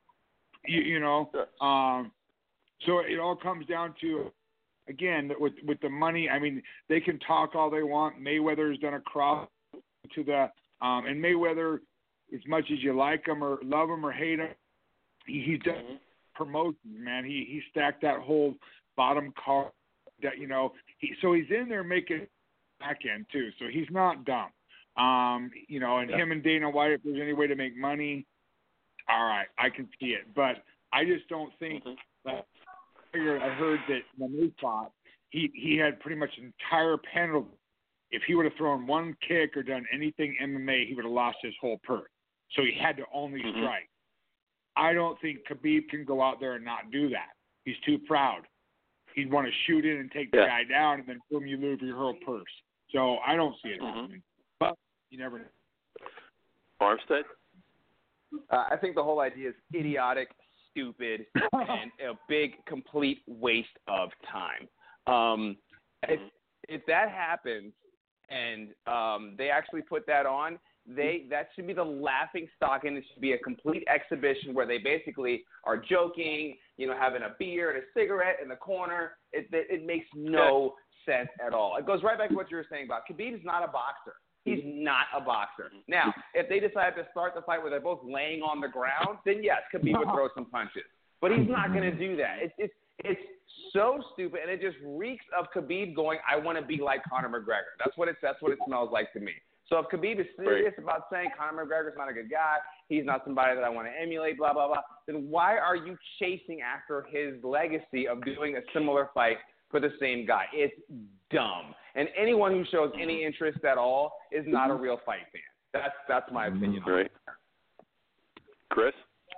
So it all comes down to, again, with the money. I mean, they can talk all they want. Mayweather's done a cross to the and Mayweather, as much as you like him or love him or hate him, he's done promotions, man. He stacked that whole bottom card. That so he's in there making back end too. So he's not dumb. And him and Dana White, if there's any way to make money, all right, I can see it. But I just don't think I heard that when they fought, he had pretty much an entire penalty. If he would have thrown one kick or done anything MMA, he would have lost his whole purse. So he had to only strike. I don't think Khabib can go out there and not do that. He's too proud. He'd want to shoot in and take the guy down, and then boom, you lose your whole purse. So I don't see it happening. But you never know. Armstead? I think the whole idea is idiotic, stupid, and a big, complete waste of time. If that happens and they actually put that on, that should be the laughing stock, and it should be a complete exhibition where they basically are joking, having a beer and a cigarette in the corner. It makes no sense at all. It goes right back to what you were saying about Khabib's not a boxer. He's not a boxer. Now, if they decide to start the fight where they're both laying on the ground, then yes, Khabib would throw some punches. But he's not going to do that. It's so stupid, and it just reeks of Khabib going, I want to be like Conor McGregor. That's what it smells like to me. So if Khabib is serious about saying Conor McGregor's not a good guy, he's not somebody that I want to emulate, blah, blah, blah, then why are you chasing after his legacy of doing a similar fight for the same guy? It's dumb. And anyone who shows any interest at all is not a real fight fan. That's my opinion. Right. Chris?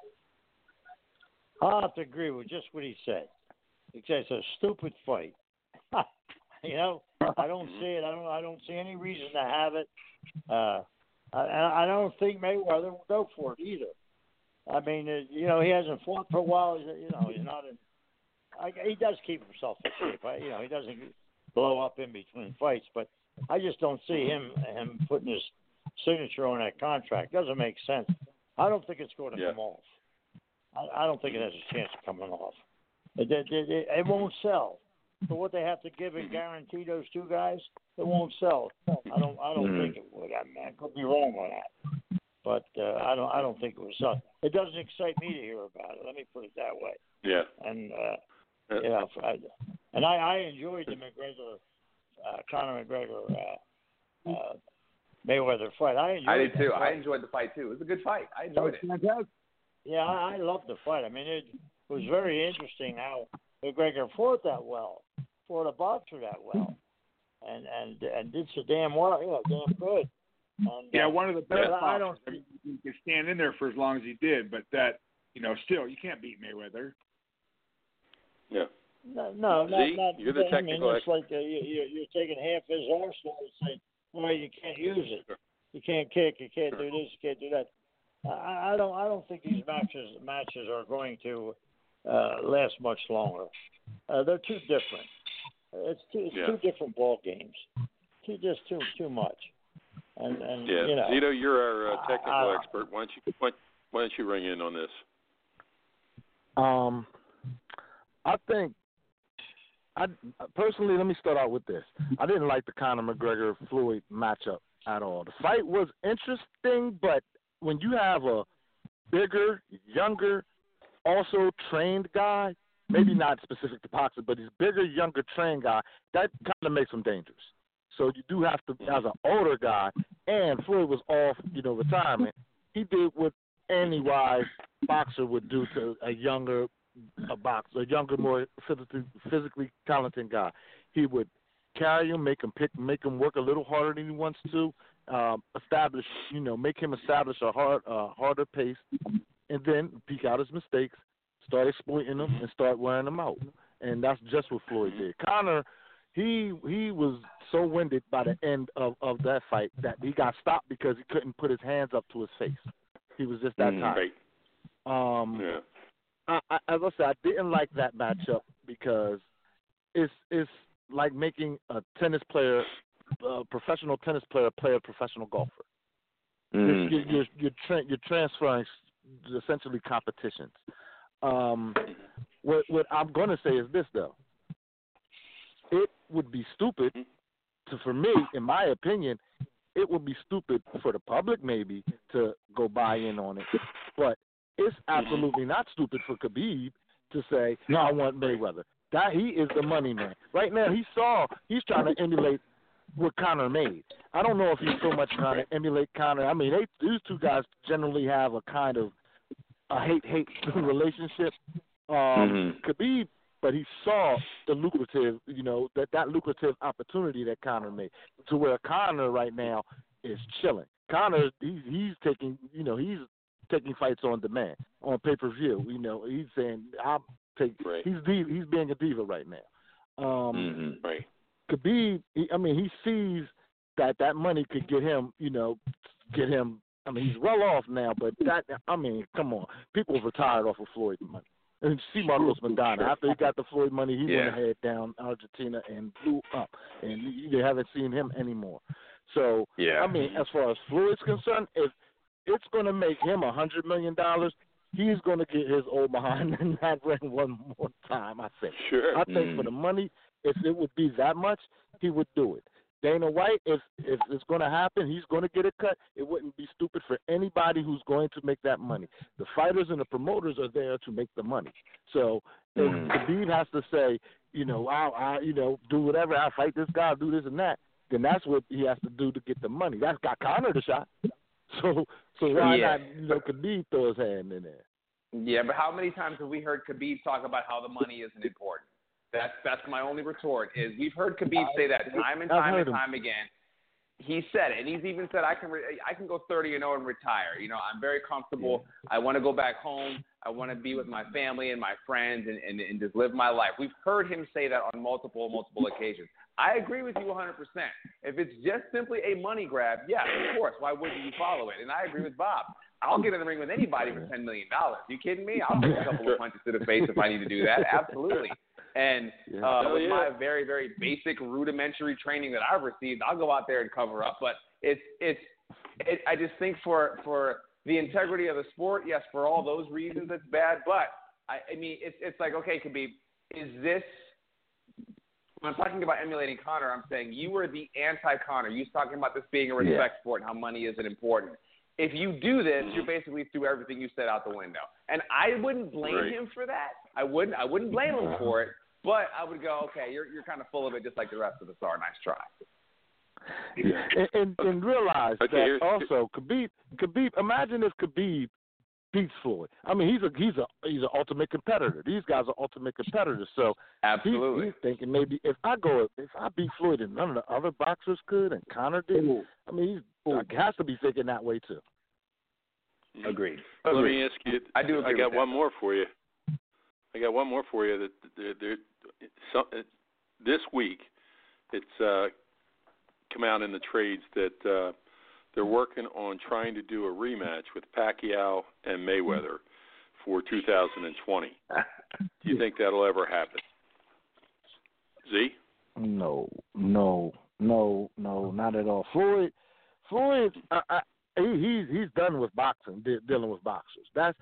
I'll have to agree with just what he said. It's a stupid fight. I don't see it. I don't see any reason to have it. I don't think Mayweather will go for it either. I mean, he hasn't fought for a while. He's not in. He does keep himself in shape. He doesn't blow up in between fights, but I just don't see him putting his signature on that contract. Doesn't make sense. I don't think it's going to come off. I don't think it has a chance of coming off. It won't sell. For what they have to give and guarantee those two guys, it won't sell. I don't think it would. I could be wrong on that, but I don't think it would sell. It doesn't excite me to hear about it. Let me put it that way. Yeah. And I enjoyed the McGregor, Conor McGregor, Mayweather fight. I did too. I enjoyed the fight too. It was a good fight. I enjoyed it. Yeah, I loved the fight. I mean, it was very interesting how McGregor fought that well, fought a boxer that well, and did so damn well, damn good. And, one of the best boxers. He could stand in there for as long as he did, but that, still, you can't beat Mayweather. Yeah. No, you're the technical it's like you're taking half his arsenal and saying, well, you can't use it. You can't kick. You can't do this. You can't do that. I don't think these matches are going to last much longer. They're too different. It's two different ball games. Too much. And Zito, you're our technical expert. Why don't you ring in on this? I think personally, let me start out with this. I didn't like the Conor McGregor-Floyd matchup at all. The fight was interesting, but when you have a bigger, younger, also trained guy, maybe not specific to boxing, but he's bigger, younger, trained guy, that kind of makes him dangerous. So you do have to, as an older guy, and Floyd was off, retirement, he did what any wise boxer would do to a younger more physically talented guy. He would carry him, make him work a little harder than he wants to, make him establish a harder pace, and then peek out his mistakes, start exploiting them, and start wearing them out. And that's just what Floyd did. Conor, he was so winded by the end of that fight that he got stopped because he couldn't put his hands up to his face. He was just that tired. Right. As I said, I didn't like that matchup because it's like making a professional tennis player play a professional golfer. You're transferring essentially competitions. What I'm going to say is this, though. It would be stupid for me, in my opinion, it would be stupid for the public maybe to go buy in on it. But it's absolutely not stupid for Khabib to say, no, I want Mayweather. That he is the money man. Right now, he's trying to emulate what Conor made. I don't know if he's so much trying to emulate Conor. I mean, these two guys generally have a kind of a hate relationship. Khabib, but he saw the lucrative, that lucrative opportunity that Conor made, to where Conor right now is chilling. Conor, he's taking fights on demand, on pay-per-view. He's saying he's being a diva right now. Right. Khabib, he sees that money could get him. He's well off now, but come on, people have retired off of Floyd money. And see Marcos Maidana. After he got the Floyd money, he went ahead down Argentina and blew up, and you haven't seen him anymore. So, as far as Floyd's concerned, if it's going to make him $100 million, he's going to get his old behind in that ring one more time, I think. Sure. I think for the money, if it would be that much, he would do it. Dana White, if it's going to happen, he's going to get a cut. It wouldn't be stupid for anybody who's going to make that money. The fighters and the promoters are there to make the money. So if Khabib has to say, I'll do whatever, I'll fight this guy, I'll do this and that, then that's what he has to do to get the money. That's got Conor the shot. So why not, Khabib throw his hand in there? Yeah, but how many times have we heard Khabib talk about how the money isn't important? That's my only retort is we've heard Khabib say that time and time again. He said it, and he's even said I can go 30-0 and retire. I'm very comfortable. I want to go back home. I want to be with my family and my friends and just live my life. We've heard him say that on multiple occasions. I agree with you 100%. If it's just simply a money grab, yes, of course. Why wouldn't you follow it? And I agree with Bob. I'll get in the ring with anybody for $10 million. You kidding me? I'll take a couple of punches to the face if I need to do that. Absolutely. And with my very, very basic rudimentary training that I've received, I'll go out there and cover up. But I just think for the integrity of the sport, yes, for all those reasons, it's bad. But it's like, okay, Khabib, is this? When I'm talking about emulating Conor, I'm saying you were the anti-Conor. You're talking about this being a respect sport and how money isn't important. If you do this, you basically threw everything you said out the window. And I wouldn't blame him for that. I wouldn't blame him for it. But I would go, okay, you're kind of full of it just like the rest of us are. Nice try. And realize that also Khabib. Imagine if Khabib beats Floyd. He's an ultimate competitor. These guys are ultimate competitors. So absolutely, he's thinking maybe if I beat Floyd and none of the other boxers could, and Conor did. He has to be thinking that way too. Agreed. Let me ask you. I do agree. I got one more for you. That this week, it's come out in the trades that they're working on trying to do a rematch with Pacquiao and Mayweather for 2020. Do you think that'll ever happen? Z? No, not at all. Floyd, he's done with boxing, dealing with boxers.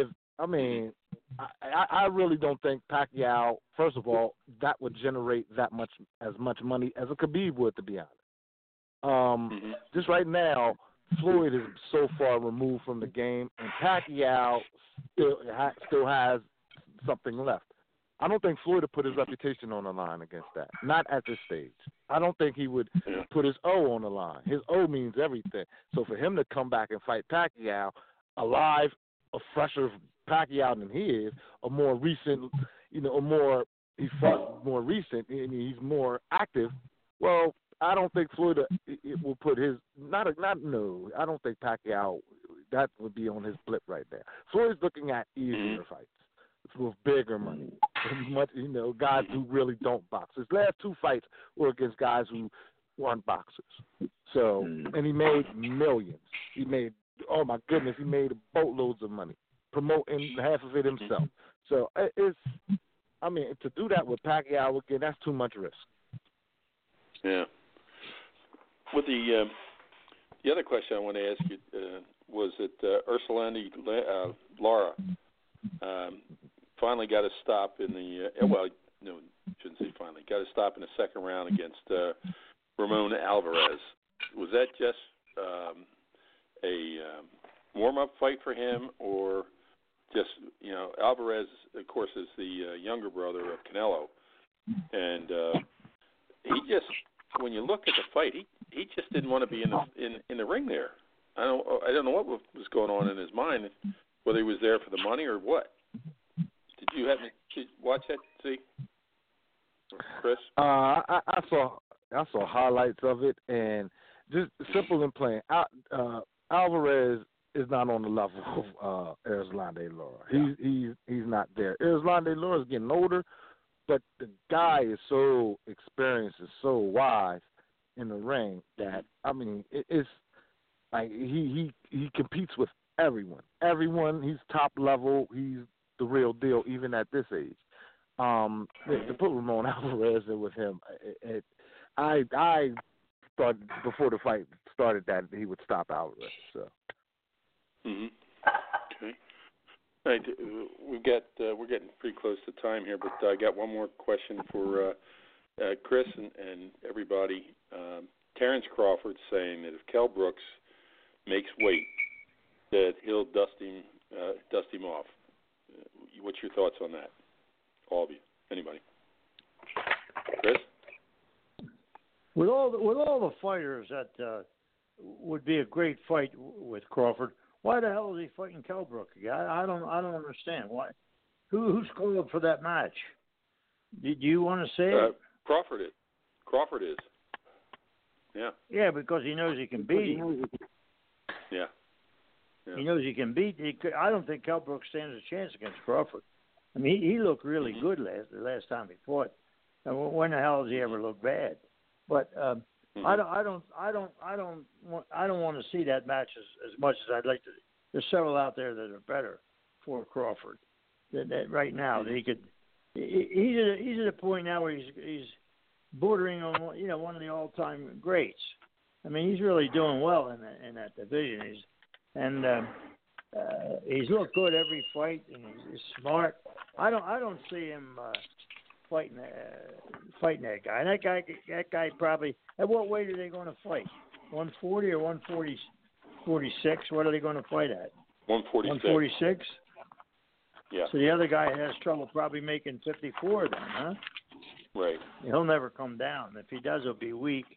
I really don't think Pacquiao, first of all, that would generate as much money as a Khabib would, to be honest. Just right now, Floyd is so far removed from the game, and Pacquiao still has something left. I don't think Floyd would put his reputation on the line against that. Not at this stage. I don't think he would put his O on the line. His O means everything. So for him to come back and fight Pacquiao, alive, a fresher Pacquiao than he is, a more recent, he fought more recent, and he's more active. Well, I don't think Floyd will put his I don't think Pacquiao, that would be on his blip right there. Floyd's looking at easier fights with bigger money, guys who really don't box. His last two fights were against guys who weren't boxers. So, and he made millions. He made boatloads of money, promoting half of it himself. So to do that with Pacquiao again, that's too much risk. Yeah. With the other question I want to ask you was that Ursulandi Lara finally got a stop in the shouldn't say finally, got a stop in the second round against Ramon Alvarez. Was that just a warm-up fight for him, or just, Alvarez, of course, is the younger brother of Canelo, and he just, when you look at the fight, he just didn't want to be in the ring there. I don't know what was going on in his mind. whether he was there for the money or what. Did you watch that? See, Chris? I saw highlights of it, and just simple and plain. Alvarez is not on the level of Erislandy Lara. He's not there. Erislandy Lara is getting older, but the guy is so experienced and so wise in the ring that it's like he competes with everyone. He's top level. He's the real deal, even at this age. To put Ramon Alvarez in with him, I thought before the fight started that he would stop Alvarez. So. Mm-hmm. Okay. All right, we're getting pretty close to time here, but I got one more question for Chris and everybody. Terrence Crawford saying that if Kell Brooks makes weight, that he'll dust him off. What's your thoughts on that? All of you. Anybody? Chris? With all the fighters that would be a great fight with Crawford, why the hell is he fighting Kell Brook again? I don't understand why. Who's called for that match? Do you want to say it? Crawford is. Yeah. Yeah, because he knows he can beat him. Yeah. He knows he can beat. I don't think Kell Brook stands a chance against Crawford. I mean, he looked really good the last time he fought. And when the hell has he ever looked bad? But I don't want to see that match as much as I'd like to. There's several out there that are better for Crawford. That right now that he could. He's at a point now where he's bordering on one of the all-time greats. I mean, he's really doing well in that division. He's looked good every fight, and he's smart. I don't see him fighting that guy. And that guy probably. At what weight are they going to fight? 140 or 146? What are they going to fight at? 146. 146. Yeah. So the other guy has trouble probably making 54 then, huh? Right. He'll never come down. If he does, he'll be weak.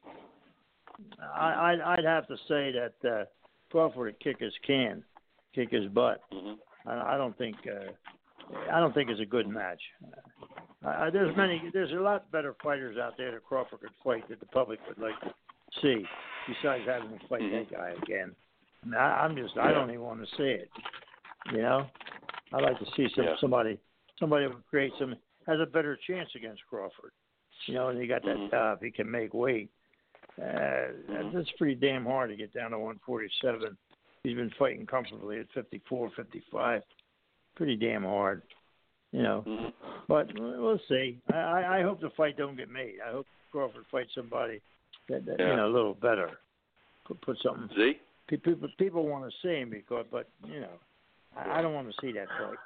I'd have to say that Crawford would kick his butt. Mm-hmm. I don't think it's a good match. There's a lot better fighters out there that Crawford could fight that the public would like to see. Besides having to fight that guy again, I don't even want to see it. I'd like to see somebody who has a better chance against Crawford. And he got that top. He can make weight. That's pretty damn hard to get down to 147. He's been fighting comfortably at 54, 55. Pretty damn hard, But we'll see. I hope the fight don't get made. I hope Crawford fights somebody that a little better. Put something. See? People want to see him but I don't want to see that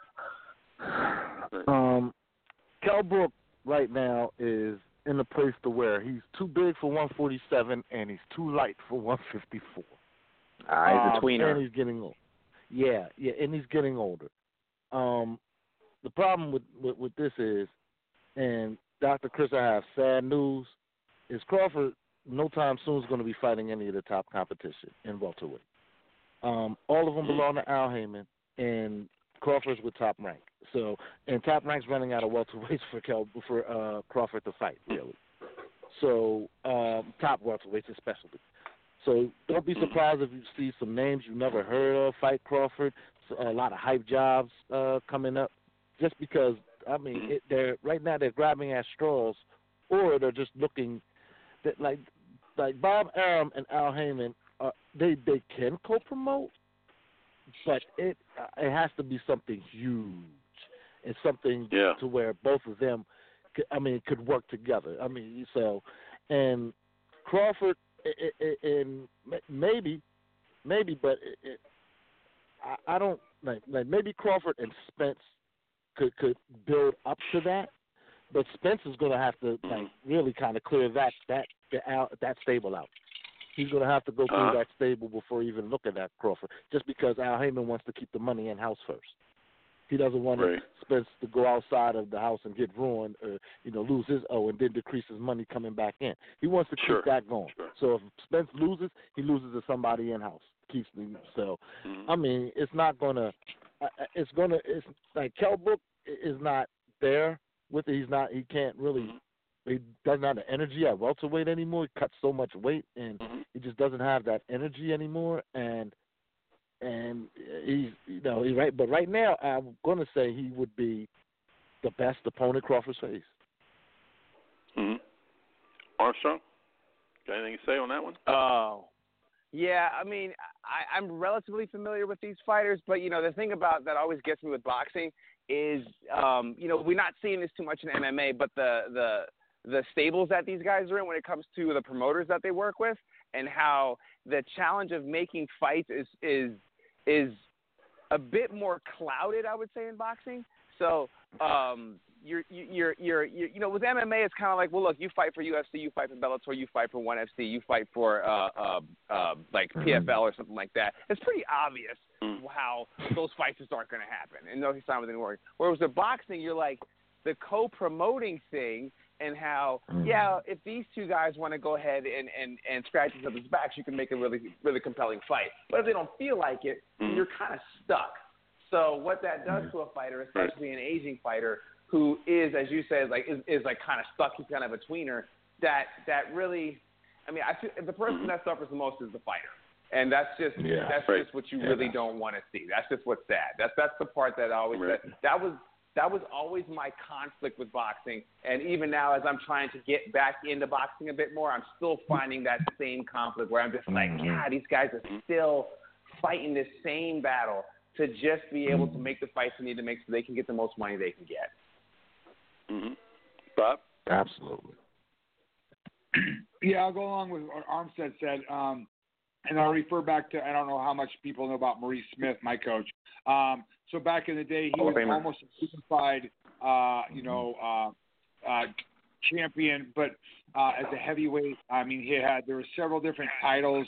fight. Kell Brook right now is in a place to where he's too big for 147 and he's too light for 154. He's a tweener. And he's getting old. Yeah, and he's getting older. The problem with this is, and Dr. Chris, I have sad news, is Crawford no time soon is going to be fighting any of the top competition in welterweight. All of them belong to Al Haymon, and Crawford's with Top Rank. So, and Top Rank's running out of welterweights for Crawford to fight, really. So, top welterweights especially. So don't be surprised if you see some names you never heard of fight Crawford. A lot of hype jobs coming up, just because they're right now they're grabbing at straws, or they're just looking that like Bob Arum and Al Haymon, they can co-promote, but it has to be something huge and something to where both of them could work together. And Crawford. And maybe, but I don't like maybe Crawford and Spence could build up to that, but Spence is going to have to really kind of clear that stable out. He's going to have to go through that stable before even looking at Crawford, just because Al Haymon wants to keep the money in house first. He doesn't want Spence to go outside of the house and get ruined or, lose his and then decrease his money coming back in. He wants to keep that going. Sure. So if Spence loses, he loses to somebody in-house. It's not going to it's like Kell Brook is not there with it. He can't really, he doesn't have the energy at welterweight anymore. He cuts so much weight, and he just doesn't have that energy anymore. And he's right. But right now, I'm going to say he would be the best opponent Crawford's faced. Mm-hmm. Armstrong, got anything to say on that one? Oh, yeah. I mean, I'm relatively familiar with these fighters, but the thing about that always gets me with boxing is, we're not seeing this too much in MMA, but the stables that these guys are in when it comes to the promoters that they work with, and how the challenge of making fights is a bit more clouded, I would say, in boxing. So, you're with MMA, it's kind of like, well, look, you fight for UFC, you fight for Bellator, you fight for ONE FC, you fight for like PFL or something like that. It's pretty obvious how those fights just aren't going to happen, and no sign of anything working. Whereas with boxing, you're like the co-promoting thing, and how if these two guys want to go ahead and scratch each other's backs, you can make a really really compelling fight. But if they don't feel like it, you're kind of stuck. So what that does to a fighter, especially an aging fighter who is, as you said, is kind of stuck, he's kind of a tweener, that really, I mean, I feel the person that suffers the most is the fighter. And that's just just what you really don't want to see. That's just what's sad. That's the part that I always said. That was always my conflict with boxing. And even now, as I'm trying to get back into boxing a bit more, I'm still finding that same conflict where I'm just like, God, these guys are still fighting this same battle to just be able to make the fights they need to make so they can get the most money they can get. Mm-hmm. Bob? Absolutely. Yeah, I'll go along with what Armstead said, and I'll refer back to, I don't know how much people know about Maurice Smith, my coach. So back in the day, he was almost a simplified, champion, but as a heavyweight, I mean, there were several different titles,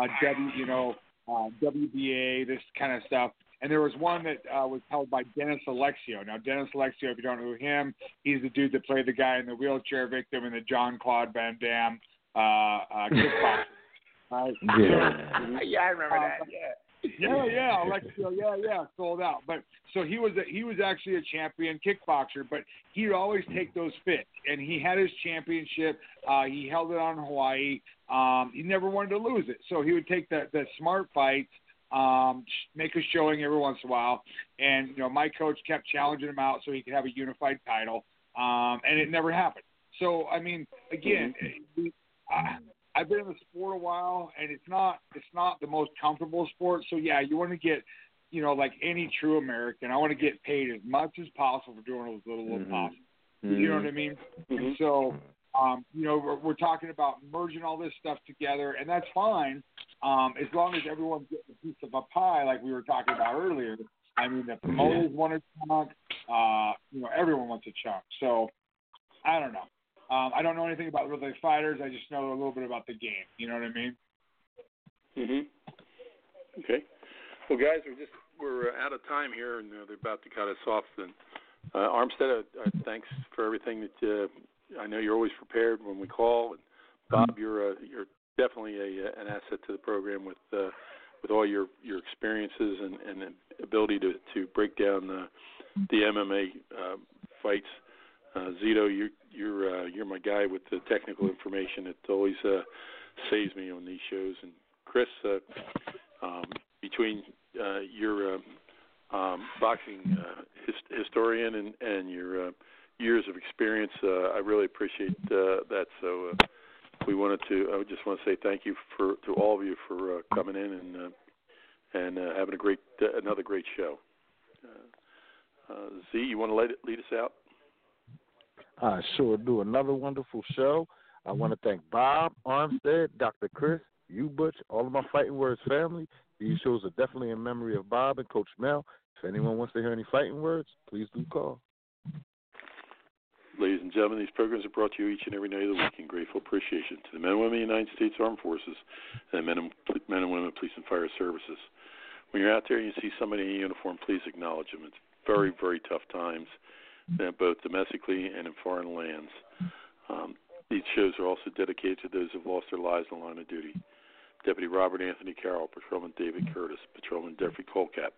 WBA, this kind of stuff. And there was one that was held by Dennis Alexio. Now, Dennis Alexio, if you don't know him, he's the dude that played the guy in the wheelchair victim in the Jean-Claude Van Damme kickboxing. Yeah, I remember that. Yeah, Alexio, sold out. But so he was actually a champion kickboxer, but he'd always take those fits, and he had his championship. He held it on Hawaii. He never wanted to lose it, so he would take the smart fights. Make a showing every once in a while, and my coach kept challenging him out so he could have a unified title, and it never happened. So I mean, again, I've been in the sport a while, and it's not the most comfortable sport. So yeah, you want to get, like any true American, I want to get paid as much as possible for doing as little as possible. You know what I mean? And so, we're talking about merging all this stuff together, and that's fine. As long as everyone's getting a piece of a pie, like we were talking about earlier. I mean, the promoters want a chunk. Everyone wants a chunk. So, I don't know. I don't know anything about the fighters. I just know a little bit about the game. You know what I mean? Mm-hmm. Okay. Well, guys, we're out of time here, and they're about to cut us off. And Armstead, thanks for everything that I know you're always prepared when we call. And Bob, you're definitely an asset to the program with all your experiences and ability to break down the MMA fights. Zito, you're my guy with the technical information. It always saves me on these shows. And Chris, between your boxing historian and your years of experience, I really appreciate that. So I just want to say thank you to all of you for coming in and having another great show. Z, you want to lead us out? I sure do. Another wonderful show. I want to thank Bob, Armstead, Dr. Chris, you, Butch, all of my Fighting Words family. These shows are definitely in memory of Bob and Coach Mel. If anyone wants to hear any fighting words, please do call. Ladies and gentlemen, these programs are brought to you each and every night of the week in grateful appreciation to the men and women of the United States Armed Forces and men and women of police and fire services. When you're out there and you see somebody in uniform, please acknowledge them. It's very, very tough times, both domestically and in foreign lands. These shows are also dedicated to those who have lost their lives in the line of duty. Deputy Robert Anthony Carroll, Patrolman David Curtis, Patrolman Jeffrey Colcap,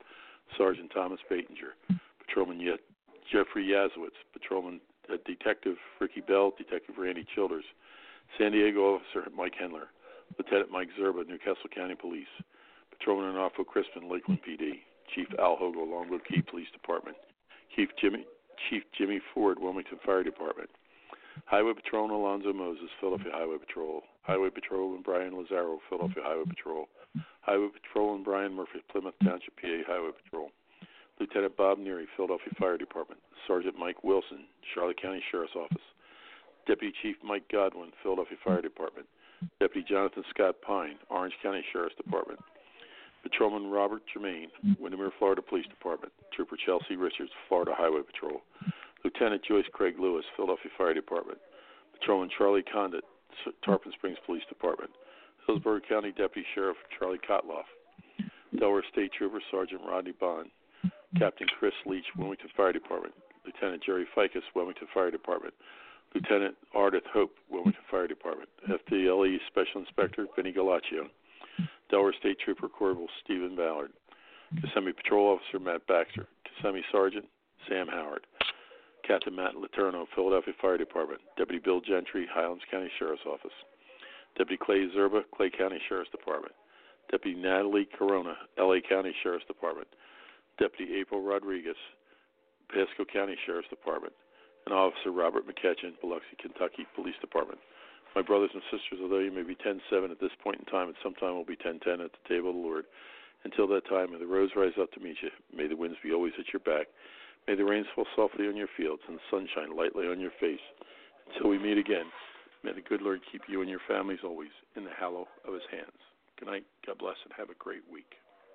Sergeant Thomas Batinger, Patrolman Jeffrey Yazowitz, Patrolman Detective Ricky Bell, Detective Randy Childers, San Diego Officer Mike Hendler, Lieutenant Mike Zerba, Newcastle County Police, Patrolman Arnolfo Crispin, Lakeland PD, Chief Al Hogle, Longwood Key Police Department, Chief Jimmy Ford, Wilmington Fire Department, Highway Patrolman Alonzo Moses, Philadelphia Highway Patrol, Highway Patrolman Brian Lazaro, Philadelphia Highway Patrol, Highway Patrolman Brian Murphy, Plymouth Township, PA Highway Patrol, Lieutenant Bob Neary, Philadelphia Fire Department, Sergeant Mike Wilson, Charlotte County Sheriff's Office, Deputy Chief Mike Godwin, Philadelphia Fire Department, Deputy Jonathan Scott Pine, Orange County Sheriff's Department, Patrolman Robert Germain, Windermere, Florida Police Department, Trooper Chelsea Richards, Florida Highway Patrol, Lieutenant Joyce Craig Lewis, Philadelphia Fire Department, Patrolman Charlie Condit, Tarpon Springs Police Department, Hillsborough County Deputy Sheriff Charlie Kotloff, Delaware State Trooper Sergeant Rodney Bond, Captain Chris Leach, Wilmington Fire Department, Lieutenant Jerry Ficus, Wilmington Fire Department, Lieutenant Ardith Hope, Wilmington Fire Department, FDLE Special Inspector Vinny Galaccio, Delaware State Trooper Corporal Stephen Ballard, Kissimmee Patrol Officer Matt Baxter, Kissimmee Sergeant Sam Howard, Captain Matt Letourneau, Philadelphia Fire Department, Deputy Bill Gentry, Highlands County Sheriff's Office, Deputy Clay Zerba, Clay County Sheriff's Department, Deputy Natalie Corona, LA County Sheriff's Department, Deputy April Rodriguez, Pasco County Sheriff's Department, and Officer Robert McKetchin, Biloxi, Kentucky Police Department. My brothers and sisters, although you may be 10-7 at this point in time, at some time we'll be 10-10 at the table of the Lord. Until that time, may the rose rise up to meet you. May the winds be always at your back. May the rains fall softly on your fields and the sun shine lightly on your face. Until we meet again, may the good Lord keep you and your families always in the hallow of his hands. Good night, God bless, and have a great week.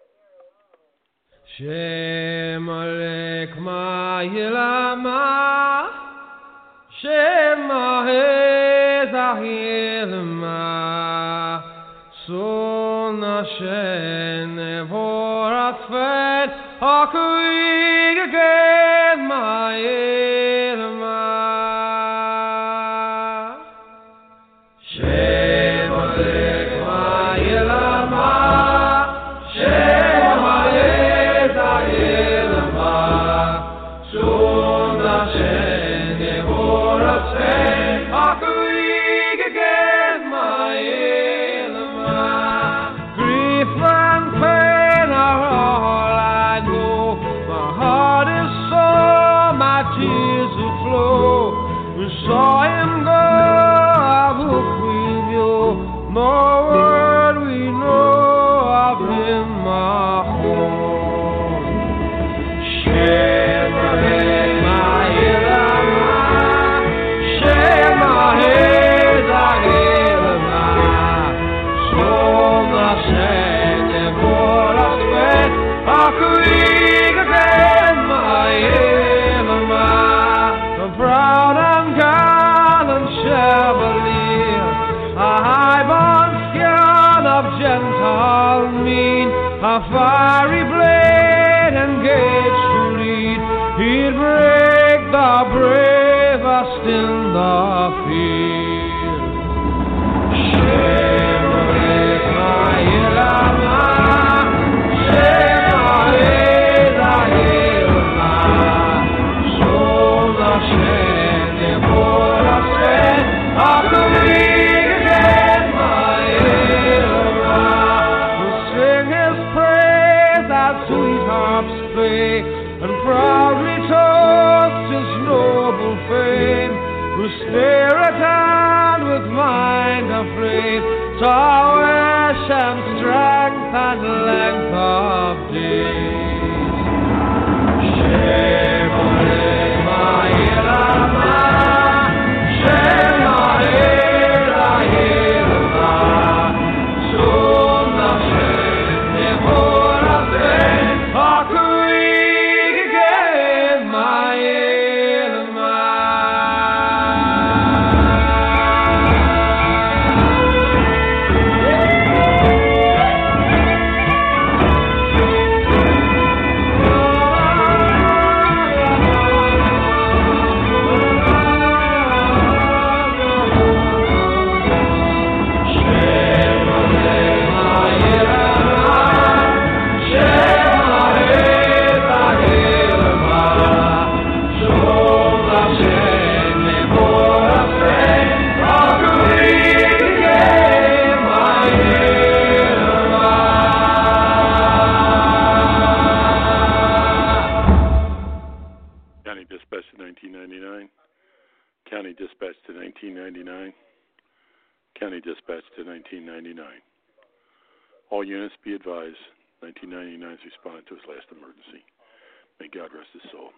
Shem Alek Ma'ilama, Shem Ahezahilma, Son Hashem Nevorat Fed, Hakuig Aged Ma'ilma, Shem Alek Ma'ilama, Shem Ahezahilma, Son Hashem Nevorat Fed, Hakuig Aged Ma'ilma. Grief and pain are all I know. My heart is sore, my tears will flow. We saw him go, I will grieve you. No word we know of him, my home. Shem Ma'ilama, Shem Ahezahilma, Son Hashem Nevorat Fed, Hakuig Aged Ma'ilma. The proud and gallant Chevalier, a high-born scion of gentle mien, a fiery blade engaged to lead, he'd break the bravest in the field. Shem Alek Ma'ilama, Shem Ahezahilma, Son Hashem Nevorat Fed, Hakuig Aged Ma'ilma. We'll sing his praise as sweet harps play, and proudly toast his noble fame. With spirit and with mind aflame, to wish and strength and length of days. Shem Alek Ma'ilama, Shem Ahezahilma, Son Hashem Nevorat Fed, Hakuig Aged Ma'ilma. 1999. All units be advised, 1999 is responding to his last emergency. May God rest his soul.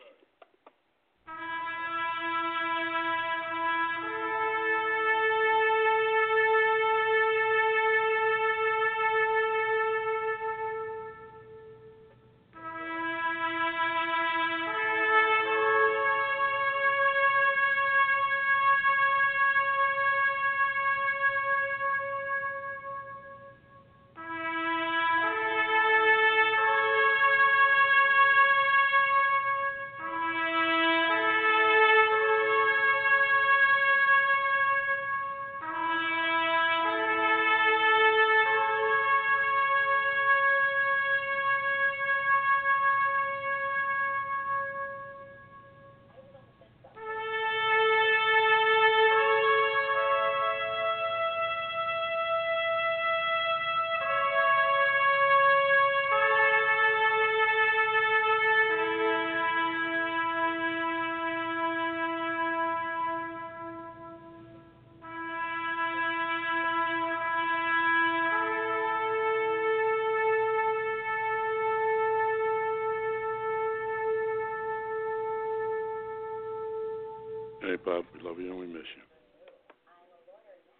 Hey, Bob, we love you and we miss you.